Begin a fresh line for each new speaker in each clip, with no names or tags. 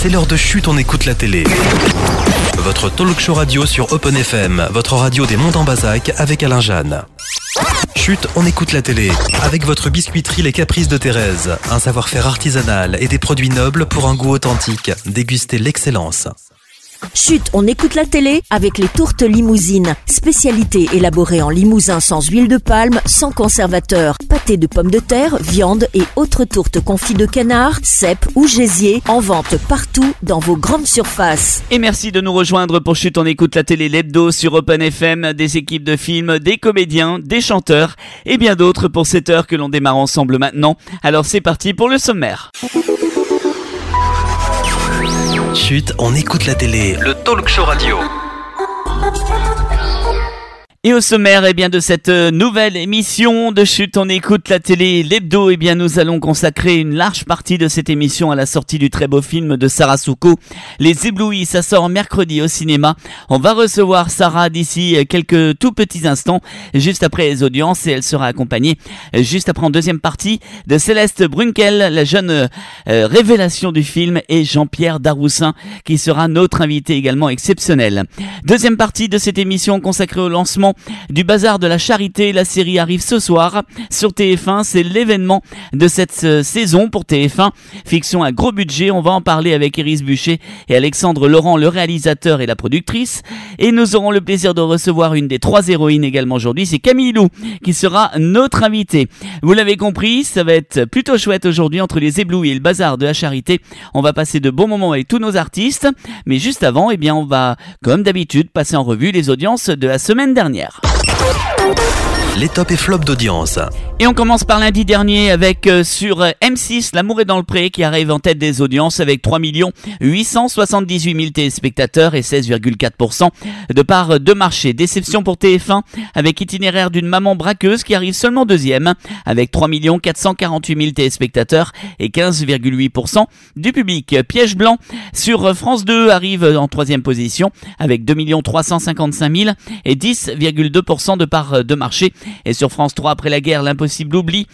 c'est l'heure de Chut, on écoute la télé. Votre talk show radio sur Open FM, votre radio des Monts en Bazac avec Alain Jeanne. Chut, on écoute la télé. Avec votre biscuiterie Les Caprices de Thérèse. Un savoir-faire artisanal et des produits nobles pour un goût authentique. Dégustez l'excellence.
Chut, on écoute la télé avec les tourtes limousines. Spécialité élaborée en limousin sans huile de palme, sans conservateur. Pâté de pommes de terre, viande et autres tourtes confits de canard, cèpes ou gésier. En vente partout dans vos grandes surfaces.
Et merci de nous rejoindre pour Chut, on écoute la télé, l'hebdo sur Open FM. Des équipes de films, des comédiens, des chanteurs et bien d'autres pour cette heure que l'on démarre ensemble maintenant. Alors c'est parti pour le sommaire.
Chut, on écoute la télé, le talk show radio.
Et au sommaire de cette nouvelle émission de Chut, on écoute la télé, l'hebdo, nous allons consacrer une large partie de cette émission à la sortie du très beau film de Sarah Souko, Les Éblouis. Ça sort mercredi au cinéma. On va recevoir Sarah d'ici quelques tout petits instants, juste après les audiences, et elle sera accompagnée juste après en deuxième partie de Céleste Brunkel, la jeune révélation du film, et Jean-Pierre Daroussin qui sera notre invité également exceptionnel. Deuxième partie de cette émission consacrée au lancement du Bazar de la Charité. La série arrive ce soir sur TF1, c'est l'événement de cette saison pour TF1, fiction à gros budget. On va en parler avec Iris Buchet et Alexandre Laurent, le réalisateur et la productrice, et nous aurons le plaisir de recevoir une des trois héroïnes également aujourd'hui, c'est Camille Lou qui sera notre invitée. Vous l'avez compris, ça va être plutôt chouette aujourd'hui entre les éblouis et le Bazar de la Charité. On va passer de bons moments avec tous nos artistes, mais juste avant, on va comme d'habitude passer en revue les audiences de la semaine dernière.
Les tops et flops d'audience.
Et on commence par lundi dernier avec sur M6, L'amour est dans le pré qui arrive en tête des audiences avec 3 878 000 téléspectateurs et 16,4% de part de marché. Déception pour TF1 avec Itinéraire d'une maman braqueuse qui arrive seulement deuxième avec 3 448 000 téléspectateurs et 15,8% du public. Piège blanc sur France 2 arrive en troisième position avec 2 355 000 et 10,2% de part de marché. Et sur France 3, après la guerre, l'impossible oubli,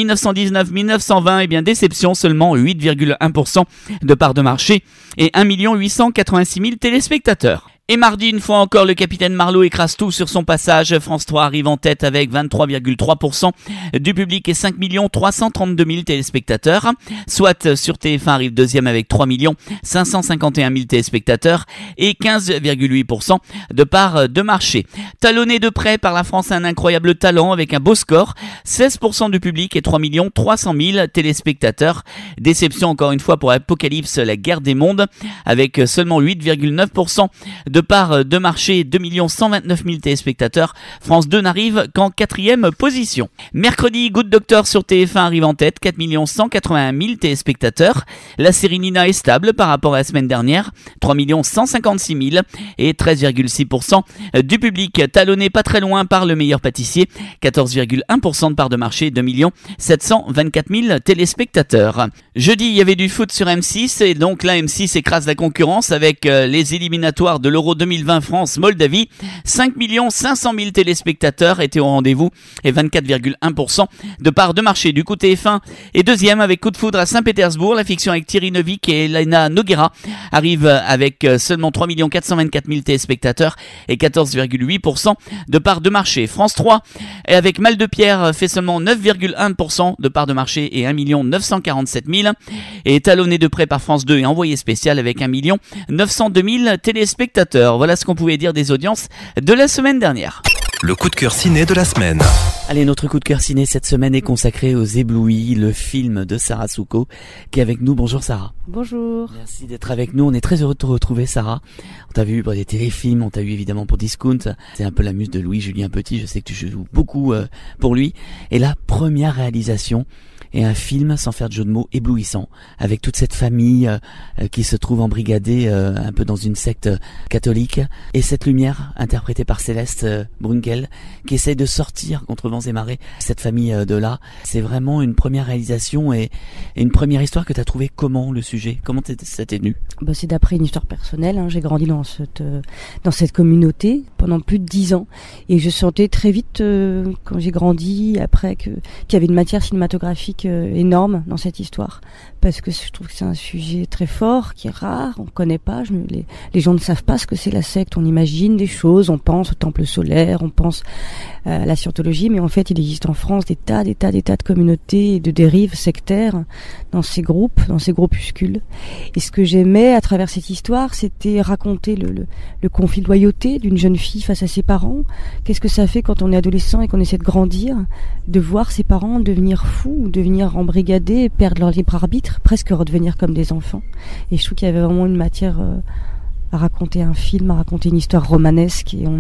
1919-1920, déception, seulement 8,1% de part de marché et 1 886 000 téléspectateurs. Et mardi, une fois encore, le capitaine Marlowe écrase tout sur son passage. France 3 arrive en tête avec 23,3% du public et 5 332 000 téléspectateurs. Soit sur TF1 arrive deuxième avec 3 551 000 téléspectateurs et 15,8% de part de marché. Talonné de près par la France, un incroyable talent avec un beau score. 16% du public et 3 300 000 téléspectateurs. Déception encore une fois pour Apocalypse, la guerre des mondes, avec seulement 8,9% de part de marché, 2 129 000 téléspectateurs. France 2 n'arrive qu'en quatrième position. Mercredi, Good Doctor sur TF1 arrive en tête, 4 181 000 téléspectateurs. La série Nina est stable par rapport à la semaine dernière, 3 156 000 et 13,6% du public. Talonné pas très loin par Le Meilleur Pâtissier, 14,1% de part de marché, 2 724 000 téléspectateurs. Jeudi, il y avait du foot sur M6 et donc là M6 écrase la concurrence avec les éliminatoires de l'Euro 2020 France-Moldavie. 5 500 000 téléspectateurs étaient au rendez-vous et 24,1% de part de marché. Du coup, TF1 est deuxième avec Coup de foudre à Saint-Pétersbourg. La fiction avec Thierry Neuvik et Elena Noguera arrive avec seulement 3 424 000 téléspectateurs et 14,8% de part de marché. France 3 avec Mal de Pierre fait seulement 9,1% de part de marché et 1 947 000 et talonné de près par France 2 et Envoyé spécial avec 1 902 000 téléspectateurs. Voilà ce qu'on pouvait dire des audiences de la semaine dernière.
Le coup de cœur ciné de la semaine.
Allez, notre coup de cœur ciné cette semaine est consacré aux Éblouis, le film de Sarah Souko qui est avec nous. Bonjour Sarah.
Bonjour.
Merci d'être avec nous. On est très heureux de te retrouver Sarah. On t'a vu pour des téléfilms, on t'a vu évidemment pour Discount. C'est un peu la muse de Louis-Julien Petit. Je sais que tu joues beaucoup pour lui. Et la première réalisation et un film, sans faire de jeu de mots, éblouissant, avec toute cette famille qui se trouve embrigadée un peu dans une secte catholique, et cette lumière interprétée par Céleste Brunkel qui essaye de sortir contre vents et marées cette famille de là. C'est vraiment une première réalisation et une première histoire que tu as trouvé. Comment le sujet, comment ça t'est venu?
C'est d'après une histoire personnelle, hein. J'ai grandi dans cette communauté pendant plus de 10 ans et je sentais très vite quand j'ai grandi après qu'il y avait une matière cinématographique symbolique énorme dans cette histoire, parce que je trouve que c'est un sujet très fort, qui est rare, on connaît pas, les gens ne savent pas ce que c'est la secte, on imagine des choses, on pense au temple solaire, on pense à la scientologie, mais en fait il existe en France des tas de communautés et de dérives sectaires dans ces groupuscules. Et ce que j'aimais à travers cette histoire, c'était raconter le conflit de loyauté d'une jeune fille face à ses parents. Qu'est-ce que ça fait quand on est adolescent et qu'on essaie de grandir, de voir ses parents devenir fous, devenir embrigadés, perdre leur libre arbitre, presque redevenir comme des enfants. Et je trouve qu'il y avait vraiment une matière à raconter un film, à raconter une histoire romanesque, et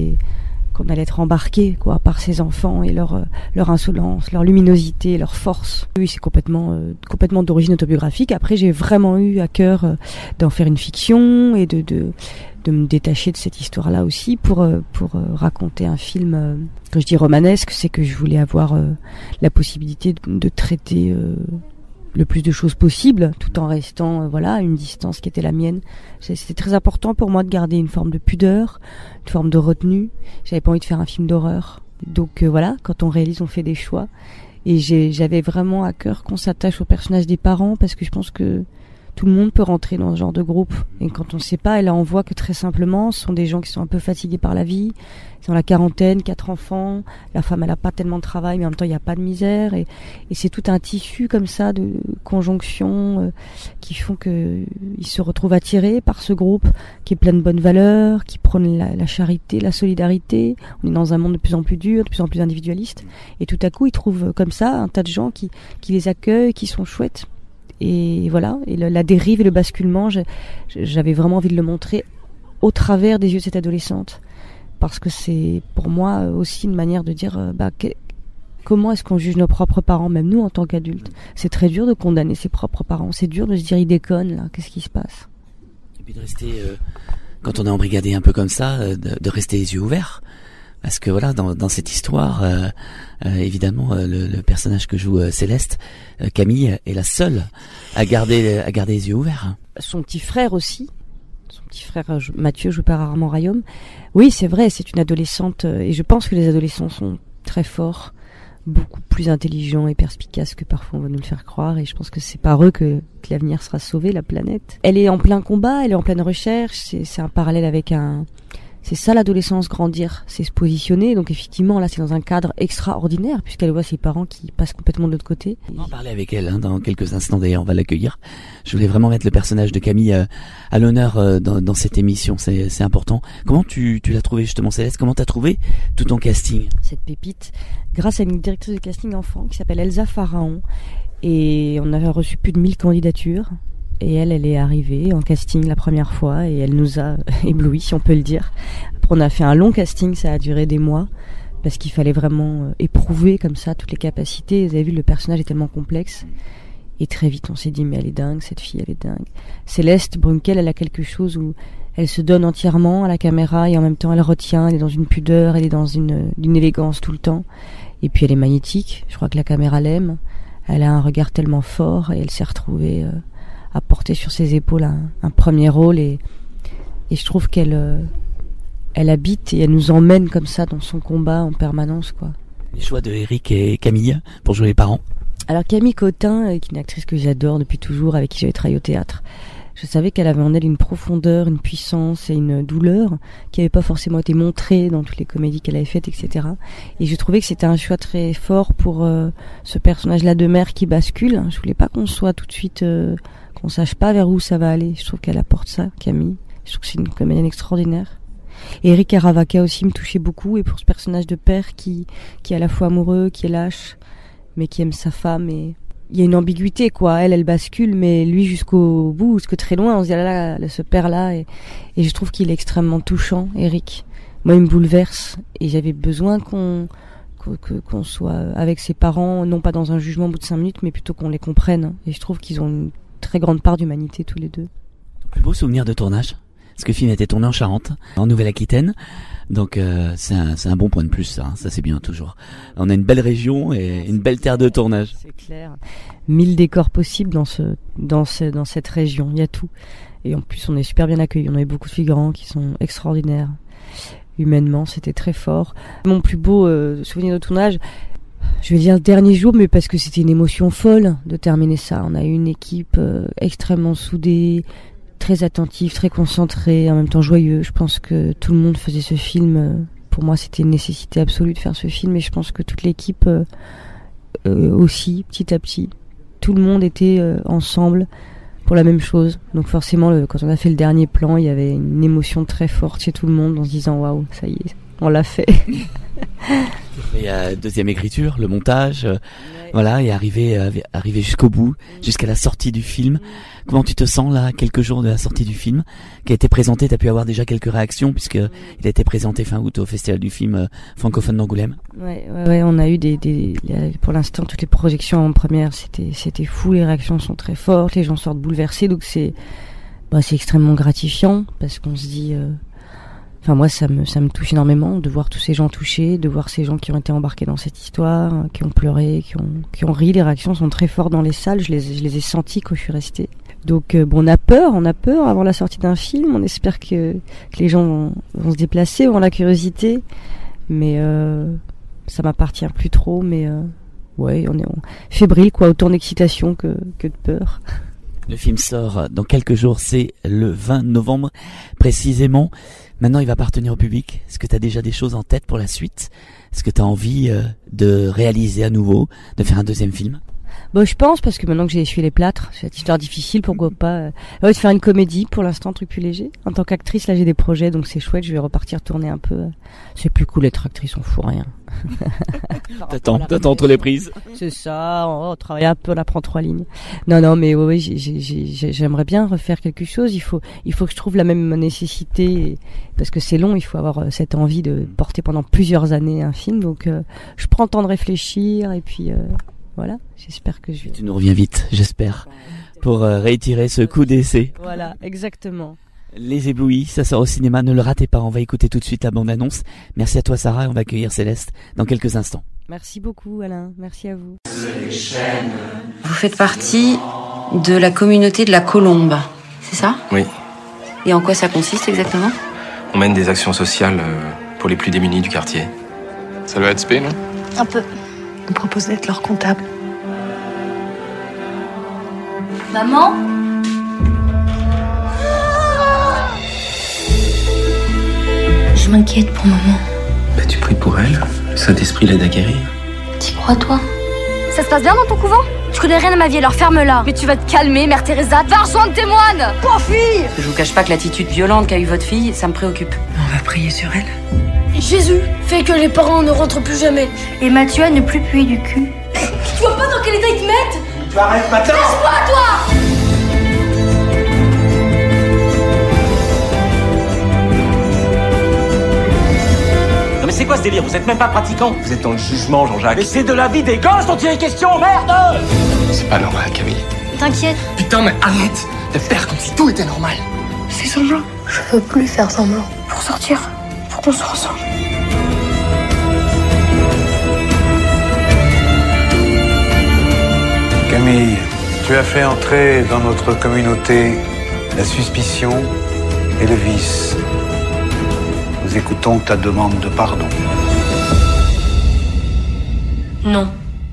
qu'on allait être embarqué par ces enfants et leur insolence, leur luminosité, leur force. Oui, c'est complètement d'origine autobiographique. Après, j'ai vraiment eu à cœur d'en faire une fiction et de me détacher de cette histoire-là aussi pour raconter un film. Quand je dis romanesque, c'est que je voulais avoir la possibilité de traiter le plus de choses possible, tout en restant à une distance qui était la mienne. C'était très important pour moi de garder une forme de pudeur, une forme de retenue. J'avais pas envie de faire un film d'horreur. Donc quand on réalise, on fait des choix. Et j'avais vraiment à cœur qu'on s'attache au personnage des parents, parce que je pense que tout le monde peut rentrer dans ce genre de groupe. Et quand on ne sait pas, et là on voit que très simplement, ce sont des gens qui sont un peu fatigués par la vie, ils sont dans la quarantaine, 4 enfants, la femme elle a pas tellement de travail, mais en même temps il n'y a pas de misère, et c'est tout un tissu comme ça de conjonctions qui font qu'ils se retrouvent attirés par ce groupe qui est plein de bonnes valeurs, qui prône la charité, la solidarité. On est dans un monde de plus en plus dur, de plus en plus individualiste, et tout à coup ils trouvent comme ça un tas de gens qui les accueillent, qui sont chouettes. Et voilà, et la dérive et le basculement, j'avais vraiment envie de le montrer au travers des yeux de cette adolescente, parce que c'est pour moi aussi une manière de dire comment est-ce qu'on juge nos propres parents, même nous en tant qu'adultes. C'est très dur de condamner ses propres parents, c'est dur de se dire ils déconnent là, qu'est-ce qui se passe.
Et puis de rester, quand on est embrigadé un peu comme ça, de rester les yeux ouverts. Parce que dans cette histoire, évidemment, le personnage que joue Céleste, Camille, est la seule à garder les yeux ouverts.
Son petit frère aussi, Mathieu, joue par Armand Rayom. Oui, c'est vrai, c'est une adolescente, et je pense que les adolescents sont très forts, beaucoup plus intelligents et perspicaces que parfois on va nous le faire croire, et je pense que c'est par eux que l'avenir sera sauvé, la planète. Elle est en plein combat, elle est en pleine recherche, c'est un parallèle avec c'est ça l'adolescence, grandir, c'est se positionner. Donc effectivement, là, c'est dans un cadre extraordinaire, puisqu'elle voit ses parents qui passent complètement de l'autre côté.
On va en parler avec elle dans quelques instants, d'ailleurs, on va l'accueillir. Je voulais vraiment mettre le personnage de Camille à l'honneur dans cette émission, c'est important. Comment tu l'as trouvé justement, Céleste? Comment t'as trouvé tout ton casting?
Cette pépite, grâce à une directrice de casting enfant qui s'appelle Elsa Pharaon, et on avait reçu plus de 1000 candidatures. Et elle est arrivée en casting la première fois et elle nous a éblouis, si on peut le dire. Après, on a fait un long casting, ça a duré des mois, parce qu'il fallait vraiment éprouver comme ça toutes les capacités. Vous avez vu, le personnage est tellement complexe. Et très vite, on s'est dit, mais elle est dingue, cette fille, elle est dingue. Céleste Brunkel, elle a quelque chose où elle se donne entièrement à la caméra et en même temps, elle retient, elle est dans une pudeur, elle est dans une élégance tout le temps. Et puis, elle est magnétique. Je crois que la caméra l'aime. Elle a un regard tellement fort et elle s'est retrouvée à porter sur ses épaules un premier rôle, et je trouve qu'elle habite et elle nous emmène comme ça dans son combat en permanence, quoi.
Les choix de Eric et Camille pour jouer les parents.
Alors Camille Cotin, qui est une actrice que j'adore depuis toujours, avec qui j'avais travaillé au théâtre, je savais qu'elle avait en elle une profondeur, une puissance et une douleur qui n'avait pas forcément été montrée dans toutes les comédies qu'elle avait faites, etc. Et je trouvais que c'était un choix très fort pour ce personnage-là de mère qui bascule. Je voulais pas qu'on soit tout de suite qu'on sache pas vers où ça va aller. Je trouve qu'elle apporte ça, Camille. Je trouve que c'est une comédienne extraordinaire. Et Eric Aravaka aussi me touchait beaucoup, et pour ce personnage de père qui est à la fois amoureux, qui est lâche, mais qui aime sa femme, et il y a une ambiguïté, quoi. Elle bascule, mais lui jusqu'au bout, jusque très loin, on se dit là, ce père-là, et je trouve qu'il est extrêmement touchant, Eric. Moi, il me bouleverse, et j'avais besoin qu'on soit avec ses parents, non pas dans un jugement au bout de 5 minutes, mais plutôt qu'on les comprenne. Et je trouve qu'ils ont une très grande part d'humanité tous les deux.
Ton plus beau souvenir de tournage? Parce que le film a été tourné en Charente, en Nouvelle-Aquitaine, donc c'est un bon point de plus, ça c'est bien toujours. On a une belle région et une belle terre de tournage.
C'est clair. 1000 décors possibles dans cette région, il y a tout. Et en plus on est super bien accueillis, on avait beaucoup de figurants qui sont extraordinaires. Humainement, c'était très fort. Mon plus beau souvenir de tournage, je vais dire le dernier jour, mais parce que c'était une émotion folle de terminer ça. On a eu une équipe extrêmement soudée, très attentive, très concentrée, en même temps joyeux. Je pense que tout le monde faisait ce film. Pour moi, c'était une nécessité absolue de faire ce film, et je pense que toute l'équipe aussi, petit à petit. Tout le monde était ensemble pour la même chose. Donc forcément, quand on a fait le dernier plan, il y avait une émotion très forte chez tout le monde en se disant « Waouh, ça y est, on l'a fait ».
Il y a deuxième écriture, le montage, voilà, et arriver jusqu'au bout, jusqu'à la sortie du film. Comment tu te sens là, quelques jours de la sortie du film, qui a été présenté? T'as pu avoir déjà quelques réactions puisque il a été présenté fin août au Festival du film francophone d'Angoulême.
Ouais, on a eu pour l'instant toutes les projections en première, c'était fou, les réactions sont très fortes, les gens sortent bouleversés, donc c'est extrêmement gratifiant parce qu'on se dit. Enfin moi ça me touche énormément de voir tous ces gens touchés, de voir ces gens qui ont été embarqués dans cette histoire, qui ont pleuré, qui ont ri. Les réactions sont très fortes dans les salles, je les ai senties quand je suis restée. Donc on a peur avant la sortie d'un film. On espère que les gens vont se déplacer, auront la curiosité, mais ça m'appartient plus trop. Mais ouais, on est fébrile quoi, autant d'excitation que de peur.
Le film sort dans quelques jours, c'est le 20 novembre précisément. Maintenant, il va appartenir au public. Est-ce que tu as déjà des choses en tête pour la suite? Est-ce que tu as envie de réaliser à nouveau, de faire un deuxième film?
Bon, je pense, parce que maintenant que j'ai essuyé les plâtres, cette histoire difficile, pourquoi pas de faire une comédie, pour l'instant, un truc plus léger. En tant qu'actrice, là, j'ai des projets, donc c'est chouette, je vais repartir tourner un peu. C'est plus cool d'être actrice, on fout rien.
T'attends entre les prises.
C'est ça, on travaille un peu, on apprend 3 lignes. Non, mais oui, j'aimerais bien refaire quelque chose. Il faut que je trouve la même nécessité, parce que c'est long, il faut avoir cette envie de porter pendant plusieurs années un film, donc je prends le temps de réfléchir, et puis voilà, j'espère que
Tu nous reviens vite, j'espère, pour réitérer ce coup d'essai.
Voilà, exactement.
Les Éblouis, ça sort au cinéma, ne le ratez pas, on va écouter tout de suite la bande-annonce. Merci à toi Sarah, et on va accueillir Céleste dans quelques instants.
Merci beaucoup Alain, merci à vous.
Vous faites partie de la communauté de la Colombe, c'est ça?
Oui.
Et en quoi ça consiste exactement?
On mène des actions sociales pour les plus démunis du quartier.
Ça doit être spé, non?
Un peu. On propose d'être leur comptable.
Maman? Je m'inquiète pour maman.
Bah tu pries pour elle, le Saint-Esprit l'aide à guérir.
T'y crois toi? Ça se passe bien dans ton couvent? Tu connais rien à ma vie, alors ferme-la. Mais tu vas te calmer, Mère Teresa, va rejoindre tes moines. Pauvre fille!
Je vous cache pas que l'attitude violente qu'a eue votre fille, ça me préoccupe.
On va prier sur elle.
Jésus fait que les parents ne rentrent plus jamais. Et Mathieu à ne plus puer du cul. Tu vois pas dans quel état ils te mettent?
Tu arrêtes maintenant!
Lâche-moi, toi!
Non mais c'est quoi ce délire? Vous êtes même pas pratiquant.
Vous êtes dans le jugement, Jean-Jacques.
Mais c'est de la vie des gosses dont il est question, merde!
C'est pas normal, Camille.
T'inquiète.
Putain, mais arrête de faire comme si tout était normal.
C'est semblant. Je peux plus faire semblant. Pour sortir, faut qu'on soit ensemble.
Camille, tu as fait entrer dans notre communauté la suspicion et le vice. Nous écoutons ta demande de pardon.
Non.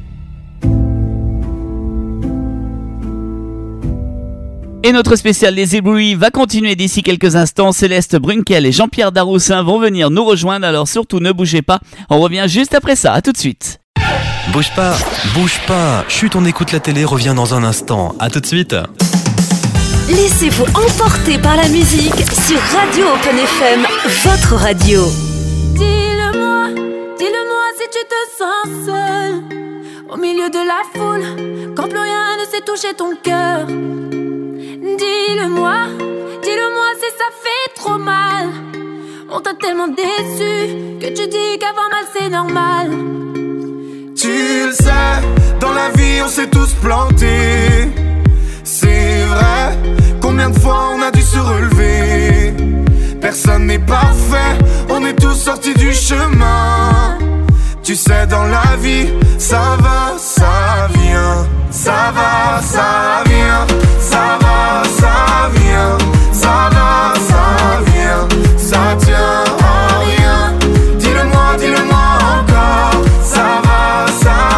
Et notre spécial Les Éblouis va continuer d'ici quelques instants. Céleste Brunkel et Jean-Pierre Daroussin vont venir nous rejoindre, alors surtout ne bougez pas. On revient juste après ça, à tout de suite.
Bouge pas. Chut, on écoute la télé, revient dans un instant. À tout de suite.
Laissez-vous emporter par la musique sur Radio Open FM, votre radio.
Dis-le-moi si tu te sens seul au milieu de la foule, quand plus rien ne sait toucher ton cœur. Dis-le-moi si ça fait trop mal. On t'a tellement déçu que tu dis qu'avoir mal c'est normal.
Tu le sais, dans la vie on s'est tous plantés. C'est vrai, combien de fois on a dû se relever. Personne n'est parfait, on est tous sortis du chemin. Tu sais dans la vie, ça va, ça vient. Ça va, ça vient. Ça va, ça vient. Ça va, ça vient. Ça tient à rien. Dis-le-moi encore. Ça va, ça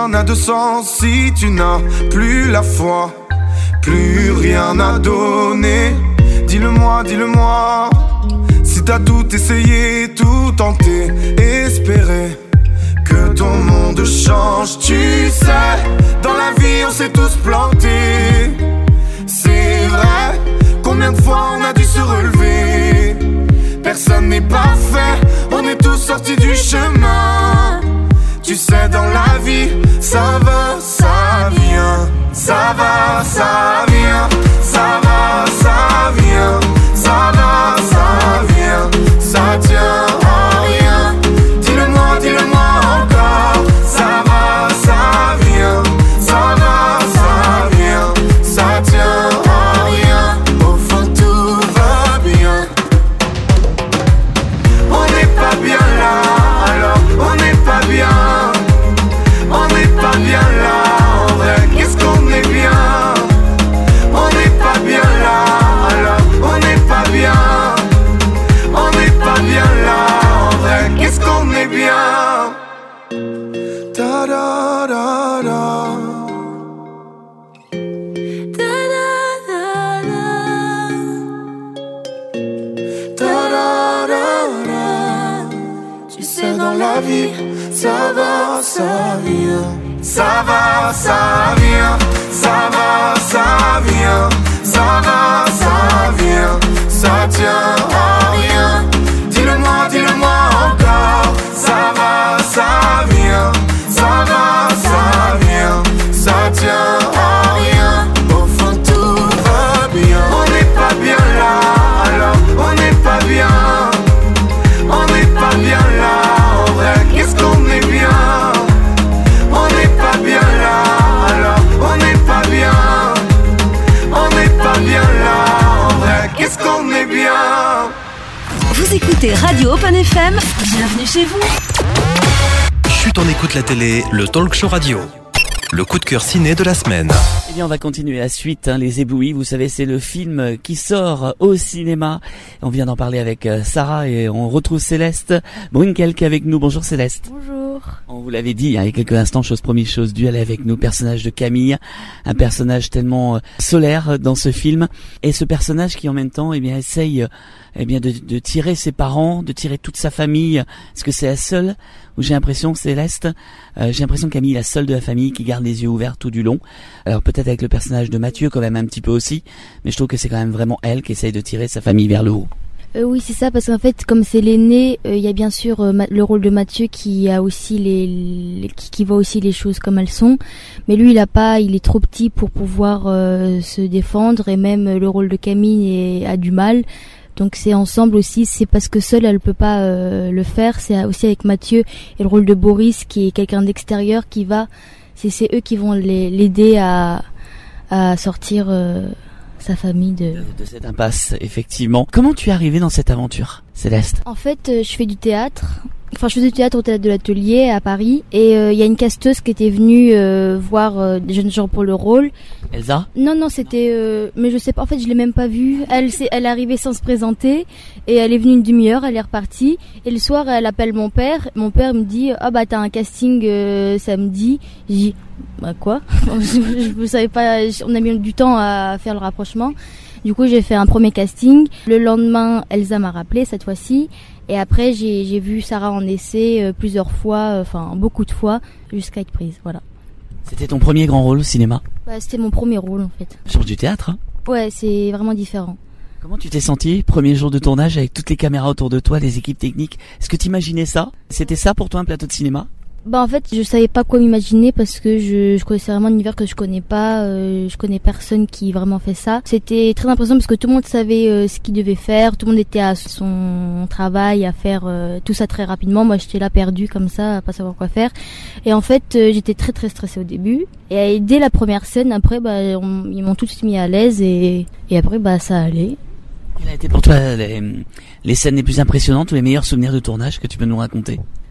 n'a de sens si tu n'as plus la foi, plus rien à donner. Dis-le-moi, dis-le-moi, si t'as tout essayé, tout tenté, espéré que ton monde change. Tu sais, dans la vie on s'est tous plantés, c'est vrai. Combien de fois on a dû se relever? Personne n'est parfait, on est tous sortis du chemin. Tu sais, dans la vie, ça va, ça vient. Ça va, ça vient. Ça va, ça vient. Ça va, ça vient. Ça tient à rien. Dis-le-moi, dis-le-moi encore. Ça va, ça vient. Ça va, ça vient. Ça tient à rien. Au fond tout va bien. On n'est pas bien là, alors on n'est pas bien. On n'est pas bien là, en vrai, qu'est-ce qu'on est bien. On n'est pas bien là, alors on n'est pas bien. On n'est pas bien là, en vrai, qu'est-ce qu'on est bien. Ta da da da. Tu sais, dans la vie, ça va, ça vient. Ça va, ça vient. Ça va, ça vient. Ça va, ça vient. Ça tient à rien. Dis-le-moi, dis-le-moi encore. Ça va, ça vient. Ça va, ça vient. Ça tient à rien. Au fond tout va bien. On n'est pas bien là, alors on n'est pas bien. On n'est pas bien là, en vrai, qu'est-ce qu'on est bien. On n'est pas bien là, alors on n'est pas bien. On n'est pas bien là, en vrai, qu'est-ce qu'on est bien.
Vous écoutez Radio Open FM, bienvenue chez vous.
Chut, on écoute la télé, le talk show radio. Le coup de cœur ciné de la semaine.
Eh bien, on va continuer la suite, Les Éblouis. Vous savez, c'est le film qui sort au cinéma. On vient d'en parler avec Sarah et on retrouve Céleste Brunkel avec nous. Bonjour Céleste.
Bonjour.
On vous l'avait dit il y a quelques instants, chose promise, chose due, elle est avec nous, personnage de Camille, un personnage tellement solaire dans ce film, et ce personnage qui en même temps, essaye, de tirer ses parents, de tirer toute sa famille. Est-ce que c'est la seule, ou j'ai l'impression, Céleste, j'ai l'impression que Camille est la seule de la famille qui garde les yeux ouverts tout du long. Alors peut-être avec le personnage de Mathieu quand même un petit peu aussi, mais je trouve que c'est quand même vraiment elle qui essaye de tirer sa famille vers le haut.
Oui, c'est ça, parce qu'en fait, comme c'est l'aîné, il y a bien sûr le rôle de Mathieu qui a aussi qui voit aussi les choses comme elles sont, mais lui il est trop petit pour pouvoir se défendre, et même le rôle de Camille a du mal. Donc c'est ensemble aussi, c'est parce que seule elle peut pas le faire, c'est aussi avec Mathieu, et le rôle de Boris qui est quelqu'un d'extérieur qui va, c'est eux qui vont l'aider à sortir sa famille de
cette impasse, effectivement. Comment tu es arrivée dans cette aventure, Céleste?
En fait, je fais du théâtre. Enfin, je faisais du théâtre au théâtre de l'Atelier à Paris, et il y a une casteuse qui était venue voir des jeunes gens pour le rôle.
Elsa?
Non, c'était mais je sais pas, en fait, je l'ai même pas vue. Elle est arrivée sans se présenter, et elle est venue une demi-heure, elle est repartie, et le soir elle appelle mon père me dit "Ah bah t'as un casting samedi." J'ai dit "Bah quoi?" Je savais pas, on a mis du temps à faire le rapprochement. Du coup, j'ai fait un premier casting. Le lendemain, Elsa m'a rappelé cette fois-ci. Et après, j'ai vu Sarah en essai plusieurs fois, enfin beaucoup de fois, jusqu'à être prise, voilà.
C'était ton premier grand rôle au cinéma?
C'était mon premier rôle en fait.
Change du théâtre, hein?
Ouais, c'est vraiment différent.
Comment tu t'es senti, premier jour de tournage, avec toutes les caméras autour de toi, les équipes techniques? Est-ce que tu imaginais ça? C'était ça pour toi un plateau de cinéma?
Bah en fait, je savais pas quoi m'imaginer parce que je connaissais vraiment un univers que je connais pas, je connais personne qui vraiment fait ça. C'était très impressionnant parce que tout le monde savait ce qu'il devait faire, tout le monde était à son travail, à faire tout ça très rapidement. Moi, j'étais là perdue comme ça, à pas savoir quoi faire. Et en fait, j'étais très très stressée au début. Et dès la première scène, après, ils m'ont tout de suite mis à l'aise et après, ça allait.
Quelles a été pour toi les scènes les plus impressionnantes ou les meilleurs souvenirs de tournage que tu peux nous raconter?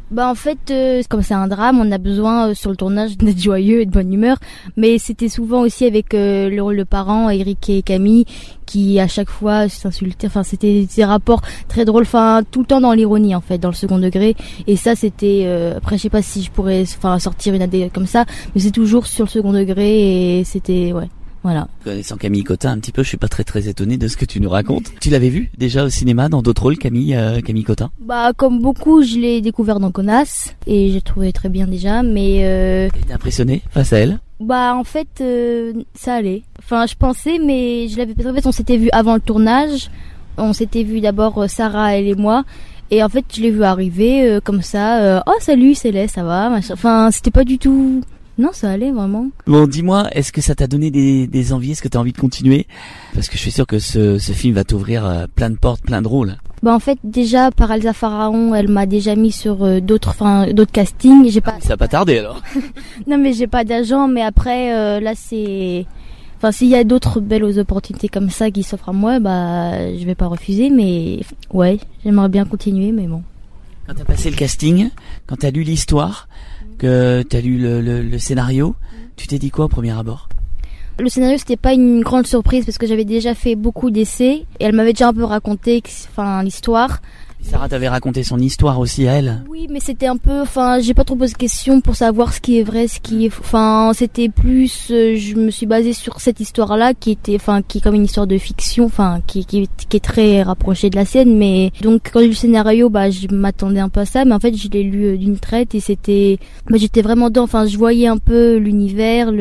Bah en fait, comme c'est un drame, on a besoin sur le tournage d'être joyeux et de bonne humeur. Mais c'était souvent aussi avec le rôle de parents, Eric et Camille, qui à chaque fois s'insultaient. Enfin, c'était des rapports très drôles. Enfin, tout le temps dans l'ironie en fait, dans le second degré. Et ça, c'était. Après, je sais pas si je pourrais, sortir une AD comme ça, mais c'est toujours sur le second degré et c'était ouais. Voilà.
Connaissant Camille Cotin un petit peu, je suis pas très étonné de ce que tu nous racontes. Tu l'avais vu déjà au cinéma dans d'autres rôles, Camille Cotin?
Bah comme beaucoup, je l'ai découvert dans Connasse et j'ai trouvé très bien déjà, mais
T'étais impressionné face à elle?
Bah en fait ça allait. Enfin je pensais, mais je l'avais. En fait on s'était vu avant le tournage. On s'était vu d'abord Sarah, elle et moi. Et en fait je l'ai vu arriver comme ça. Oh salut Céleste, ça va machin. Enfin c'était pas du tout. Non, ça allait vraiment.
Bon, dis-moi, est-ce que ça t'a donné des envies? Est-ce que t'as envie de continuer? Parce que je suis sûr que ce film va t'ouvrir plein de portes, plein de rôles.
Bah en fait déjà par Elsa Pharaon, elle m'a déjà mis sur d'autres castings. J'ai pas.
Ça a pas tardé alors.
Non mais j'ai pas d'agent, mais après là c'est. Enfin s'il y a d'autres belles opportunités comme ça qui s'offrent à moi, bah je vais pas refuser. Mais ouais, j'aimerais bien continuer, mais bon.
Quand t'as passé le casting, quand t'as lu l'histoire, que t'as lu le scénario, tu t'es dit quoi au premier abord?
Le scénario c'était pas une grande surprise parce que j'avais déjà fait beaucoup d'essais et elle m'avait déjà un peu raconté l'histoire.
Sarah t'avait raconté son histoire aussi à elle.
Oui, mais c'était un peu, j'ai pas trop posé de questions pour savoir ce qui est vrai, c'était plus, je me suis basée sur cette histoire-là qui est comme une histoire de fiction, qui est très rapprochée de la sienne, mais donc quand j'ai lu le scénario, je m'attendais un peu à ça, mais en fait je l'ai lu d'une traite et j'étais vraiment dedans, je voyais un peu l'univers,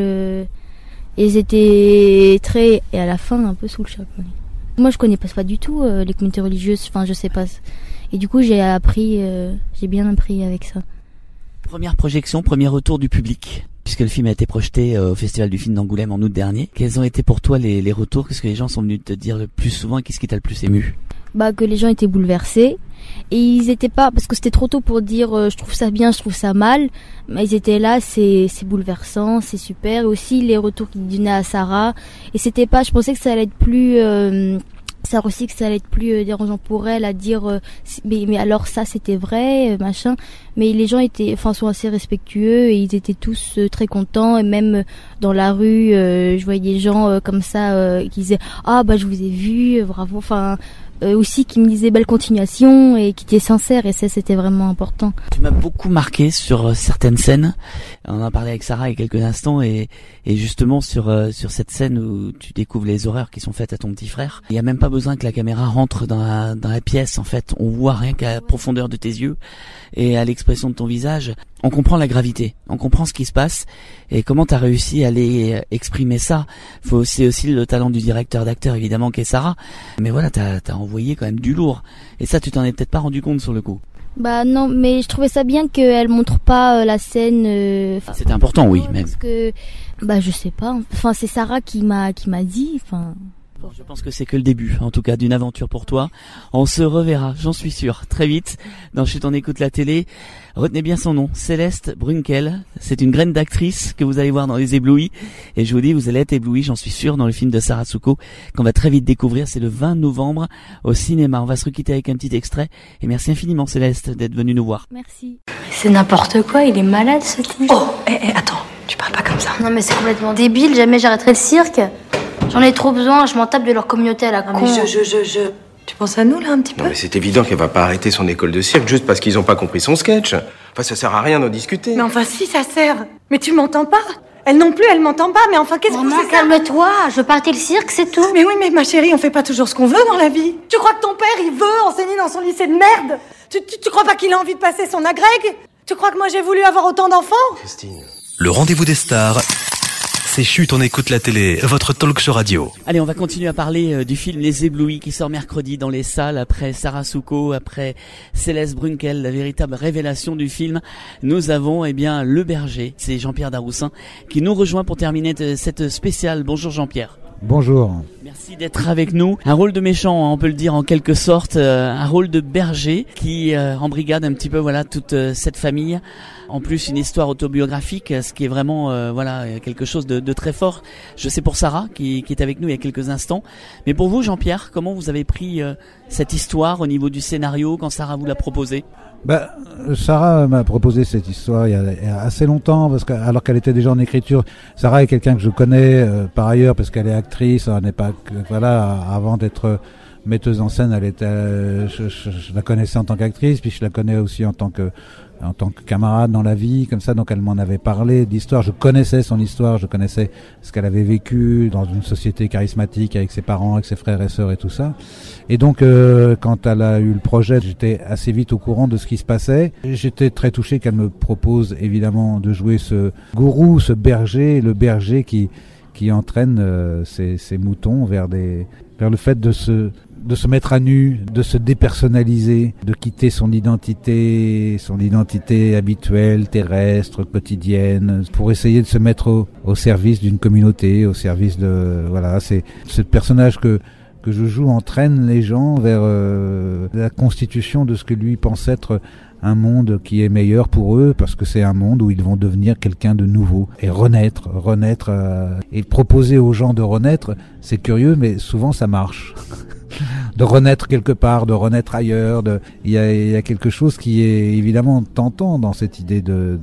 et c'était très, et à la fin un peu sous le choc. Ouais. Moi je connais pas du tout les communautés religieuses, je sais pas. Et du coup, j'ai bien appris avec ça.
Première projection, premier retour du public, puisque le film a été projeté au Festival du film d'Angoulême en août dernier. Quels ont été pour toi les retours? Qu'est-ce que les gens sont venus te dire le plus souvent? Qu'est-ce qui t'a le plus ému?
Que les gens étaient bouleversés. Et ils étaient pas, parce que c'était trop tôt pour dire je trouve ça bien, je trouve ça mal. Mais ils étaient là, c'est bouleversant, c'est super. Et aussi les retours qu'ils donnaient à Sarah. Et c'était pas, je pensais que ça allait être plus... ça aussi que ça allait être plus dérangeant pour elle à dire mais alors ça c'était vrai machin, mais les gens sont assez respectueux et ils étaient tous très contents, et même dans la rue je voyais des gens comme ça qui disaient je vous ai vu, bravo, aussi qui me disaient belle continuation et qui étaient sincères, et ça c'était vraiment important.
Tu m'as beaucoup marqué sur certaines scènes. On en a parlé avec Sarah il y a quelques instants, et justement sur cette scène où tu découvres les horreurs qui sont faites à ton petit frère. Il y a même pas besoin que la caméra rentre dans la pièce, en fait, on voit rien qu'à la profondeur de tes yeux et à l'expression de ton visage. On comprend la gravité, on comprend ce qui se passe et comment t'as réussi à aller exprimer ça. Faut aussi le talent du directeur d'acteur évidemment qui est Sarah, mais voilà, t'as envoyé quand même du lourd, et ça tu t'en es peut-être pas rendu compte sur le coup.
Non, mais je trouvais ça bien qu'elle montre pas la scène.
C'était important, oui, même.
Parce que je sais pas. C'est Sarah qui m'a dit.
Bon, je pense que c'est que le début, en tout cas, d'une aventure pour toi. On se reverra, j'en suis sûr, très vite, dans Chut, on écoute la télé. Retenez bien son nom, Céleste Brunkel. C'est une graine d'actrice que vous allez voir dans Les Éblouis. Et je vous dis, vous allez être éblouis, j'en suis sûr, dans le film de Sarah Souko, qu'on va très vite découvrir. C'est le 20 novembre au cinéma. On va se requitter avec un petit extrait. Et merci infiniment, Céleste, d'être venue nous voir.
Merci.
C'est n'importe quoi, il est malade ce type.
Oh, attends, tu parles pas comme ça.
Non mais c'est complètement débile, jamais j'arrêterai le cirque. J'en ai trop besoin, je m'en tape de leur communauté à la con.
Mais tu penses à nous là un petit peu?
Non mais c'est évident qu'elle va pas arrêter son école de cirque juste parce qu'ils ont pas compris son sketch. Ça sert à rien d'en discuter.
Mais si, ça sert. Mais tu m'entends pas? Elle non plus, elle m'entend pas, mais qu'est-ce que c'est ça?
Calme-toi, je veux pas arrêter le cirque, c'est tout.
Mais oui, mais ma chérie, on fait pas toujours ce qu'on veut dans la vie. Tu crois que ton père, il veut enseigner dans son lycée de merde? Tu crois pas qu'il a envie de passer son agrég? Tu crois que moi j'ai voulu avoir autant d'enfants?
Christine.
Le rendez-vous des stars, c'est Chut, on écoute la télé, votre talk show radio.
Allez, on va continuer à parler du film Les Éblouis qui sort mercredi dans les salles après Sarah Souko, après Céleste Brunkel, la véritable révélation du film. Nous avons le berger, c'est Jean-Pierre Daroussin qui nous rejoint pour terminer cette spéciale. Bonjour Jean-Pierre.
Bonjour.
Merci d'être avec nous. Un rôle de méchant, on peut le dire en quelque sorte, un rôle de berger qui embrigade un petit peu toute cette famille
En plus, une histoire autobiographique, ce qui est vraiment quelque chose de très fort. Je sais pour Sarah, qui est avec nous il y a quelques instants. Mais pour vous, Jean-Pierre, comment vous avez pris cette histoire au niveau du scénario quand Sarah vous l'a proposé ?
Sarah m'a proposé cette histoire il y a assez longtemps, alors qu'elle était déjà en écriture. Sarah est quelqu'un que je connais par ailleurs parce qu'elle est actrice. Elle n'est pas avant d'être metteuse en scène, elle était, je la connaissais en tant qu'actrice, puis je la connais aussi en tant que camarade dans la vie, comme ça. Donc elle m'en avait parlé d'histoire. Je connaissais son histoire, je connaissais ce qu'elle avait vécu dans une société charismatique avec ses parents, avec ses frères et sœurs et tout ça. Et donc quand elle a eu le projet, j'étais assez vite au courant de ce qui se passait. J'étais très touché qu'elle me propose évidemment de jouer ce gourou, ce berger, le berger qui entraîne ses moutons vers le fait de se mettre à nu, de se dépersonnaliser, de quitter son identité habituelle, terrestre, quotidienne, pour essayer de se mettre au service d'une communauté, au service c'est ce personnage que je joue entraîne les gens vers la constitution de ce que lui pense être un monde qui est meilleur pour eux, parce que c'est un monde où ils vont devenir quelqu'un de nouveau et renaître et proposer aux gens de renaître. C'est curieux, mais souvent ça marche. De renaître quelque part, de renaître ailleurs. Il y a quelque chose qui est évidemment tentant dans cette idée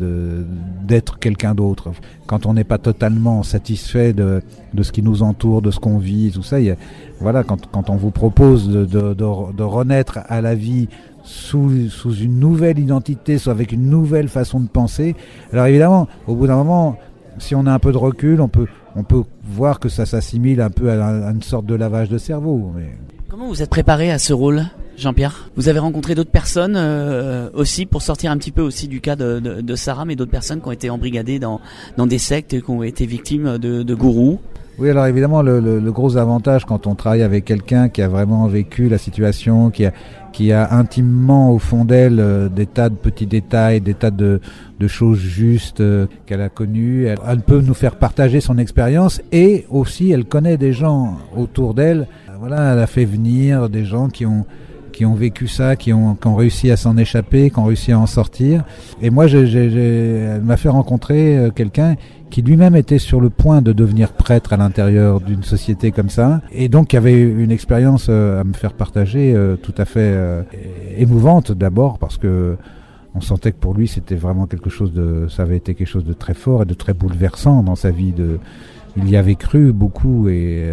d'être quelqu'un d'autre. Quand on n'est pas totalement satisfait de ce qui nous entoure, de ce qu'on vit, tout ça. Quand on vous propose de renaître à la vie sous une nouvelle identité, soit avec une nouvelle façon de penser. Alors évidemment, au bout d'un moment, si on a un peu de recul, on peut voir que ça s'assimile un peu à une sorte de lavage de cerveau. Mais...
Comment vous êtes préparé à ce rôle, Jean-Pierre ? Vous avez rencontré d'autres personnes aussi, pour sortir un petit peu aussi du cas de Sarah, mais d'autres personnes qui ont été embrigadées dans des sectes et qui ont été victimes de gourous ?
Oui, alors évidemment, le gros avantage quand on travaille avec quelqu'un qui a vraiment vécu la situation, qui a intimement au fond d'elle des tas de petits détails, des tas de choses justes qu'elle a connues. Elle peut nous faire partager son expérience, et aussi elle connaît des gens autour d'elle. Elle a fait venir des gens qui ont vécu ça, qui ont réussi à s'en échapper, qui ont réussi à en sortir. Et moi, elle m'a fait rencontrer quelqu'un qui lui-même était sur le point de devenir prêtre à l'intérieur d'une société comme ça, et donc qui avait une expérience à me faire partager tout à fait émouvante, d'abord parce que on sentait que pour lui c'était vraiment ça avait été quelque chose de très fort et de très bouleversant dans sa vie. Il y avait cru beaucoup, et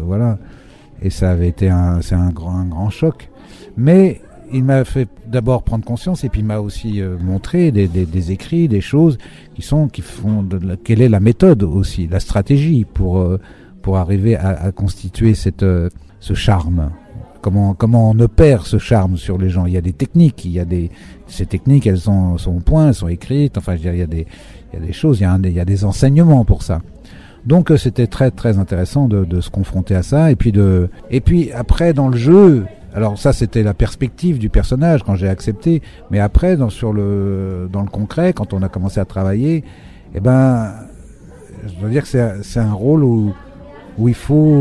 et ça avait été c'est un grand choc. Mais il m'a fait d'abord prendre conscience, et puis il m'a aussi montré des écrits, des choses qui font quelle est la méthode aussi, la stratégie pour arriver à constituer ce charme. Comment on opère ce charme sur les gens. Il y a des techniques, ces techniques, elles sont au point, elles sont écrites. Enfin, il y a des choses, il y a des enseignements pour ça. Donc c'était très très intéressant de se confronter à ça, et puis après dans le jeu. Alors ça, c'était la perspective du personnage quand j'ai accepté, mais après dans le concret, quand on a commencé à travailler, je dois dire que c'est un rôle où il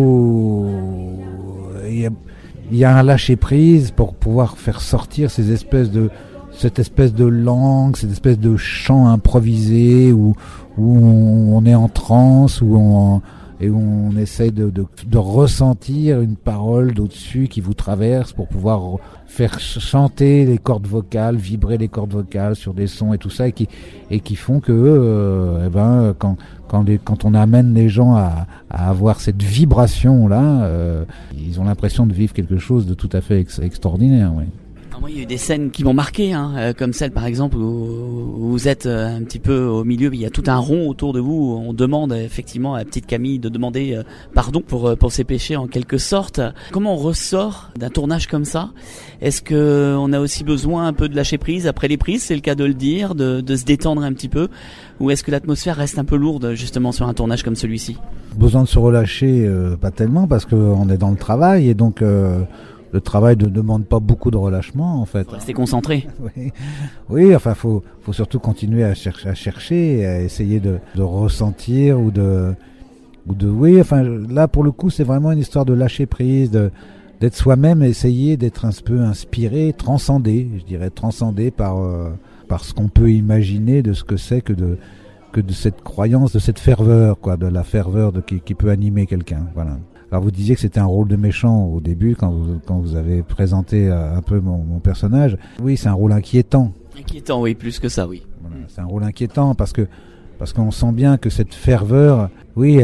y a un lâcher prise pour pouvoir faire sortir cette espèce de langue, cette espèce de chant improvisé où on est en transe, et on essaie de ressentir une parole d'au-dessus qui vous traverse pour pouvoir faire chanter les cordes vocales, vibrer les cordes vocales sur des sons et tout ça, et qui font que quand on amène les gens à avoir cette vibration là, ils ont l'impression de vivre quelque chose de tout à fait extraordinaire. Oui.
Moi, il y a eu des scènes qui m'ont marqué, comme celle par exemple où vous êtes un petit peu au milieu, il y a tout un rond autour de vous, où on demande effectivement à la petite Camille de demander pardon pour ses péchés en quelque sorte. Comment on ressort d'un tournage comme ça ? Est-ce que on a aussi besoin un peu de lâcher prise après les prises, c'est le cas de le dire, de se détendre un petit peu, ou est-ce que l'atmosphère reste un peu lourde justement sur un tournage comme celui-ci ? Besoin
de se relâcher, pas tellement, parce qu'on est dans le travail, et donc le travail ne demande pas beaucoup de relâchement, en fait.
Rester concentré.
Oui, enfin, faut surtout continuer à chercher, à essayer de ressentir oui, enfin, là, pour le coup, c'est vraiment une histoire de lâcher prise, d'être soi-même, essayer d'être un peu inspiré, transcendé, je dirais, transcendé par par ce qu'on peut imaginer de ce que c'est que de cette croyance, de cette ferveur, quoi, de la ferveur qui peut animer quelqu'un. Voilà. Alors vous disiez que c'était un rôle de méchant au début quand vous avez présenté un peu mon personnage. Oui, c'est un rôle inquiétant.
Inquiétant, oui, plus que ça, oui.
Voilà, c'est un rôle inquiétant parce qu'on sent bien que cette ferveur, oui,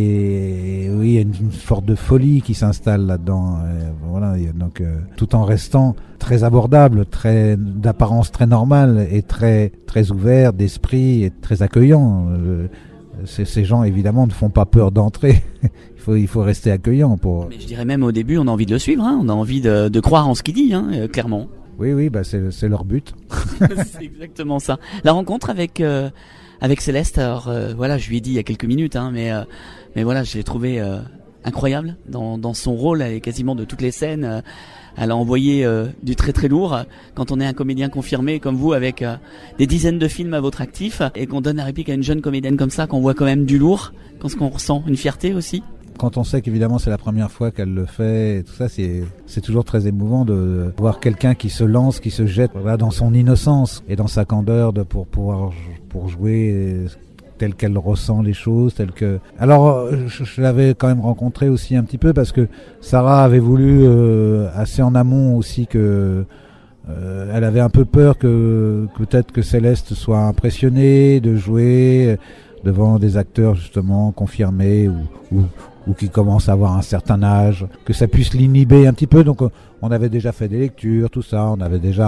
il y a une sorte de folie qui s'installe là-dedans. Voilà, donc tout en restant très abordable, d'apparence très normale et très très ouvert d'esprit et très accueillant. Ces gens évidemment ne font pas peur d'entrer. Il faut rester accueillant pour.
Mais je dirais même au début, on a envie de le suivre, hein. On a envie de croire en ce qu'il dit, hein, clairement.
Oui, bah c'est leur but.
C'est exactement ça. La rencontre avec Céleste, alors voilà, je lui ai dit il y a quelques minutes, hein, mais voilà, je l'ai trouvé incroyable dans son rôle, elle est quasiment de toutes les scènes. Elle a envoyé du très très lourd. Quand on est un comédien confirmé comme vous, avec des dizaines de films à votre actif, et qu'on donne la réplique à une jeune comédienne comme ça, qu'on voit quand même du lourd, qu'on ressent une fierté aussi.
Quand on sait qu'évidemment c'est la première fois qu'elle le fait, et tout ça, c'est toujours très émouvant de voir quelqu'un qui se lance, qui se jette dans son innocence et dans sa candeur pour jouer telle qu'elle ressent les choses, telle que. Alors je l'avais quand même rencontré aussi un petit peu parce que Sarah avait voulu assez en amont aussi que elle avait un peu peur que peut-être que Céleste soit impressionnée de jouer devant des acteurs justement confirmés ou qui commencent à avoir un certain âge, que ça puisse l'inhiber un petit peu. Donc on avait déjà fait des lectures, tout ça, on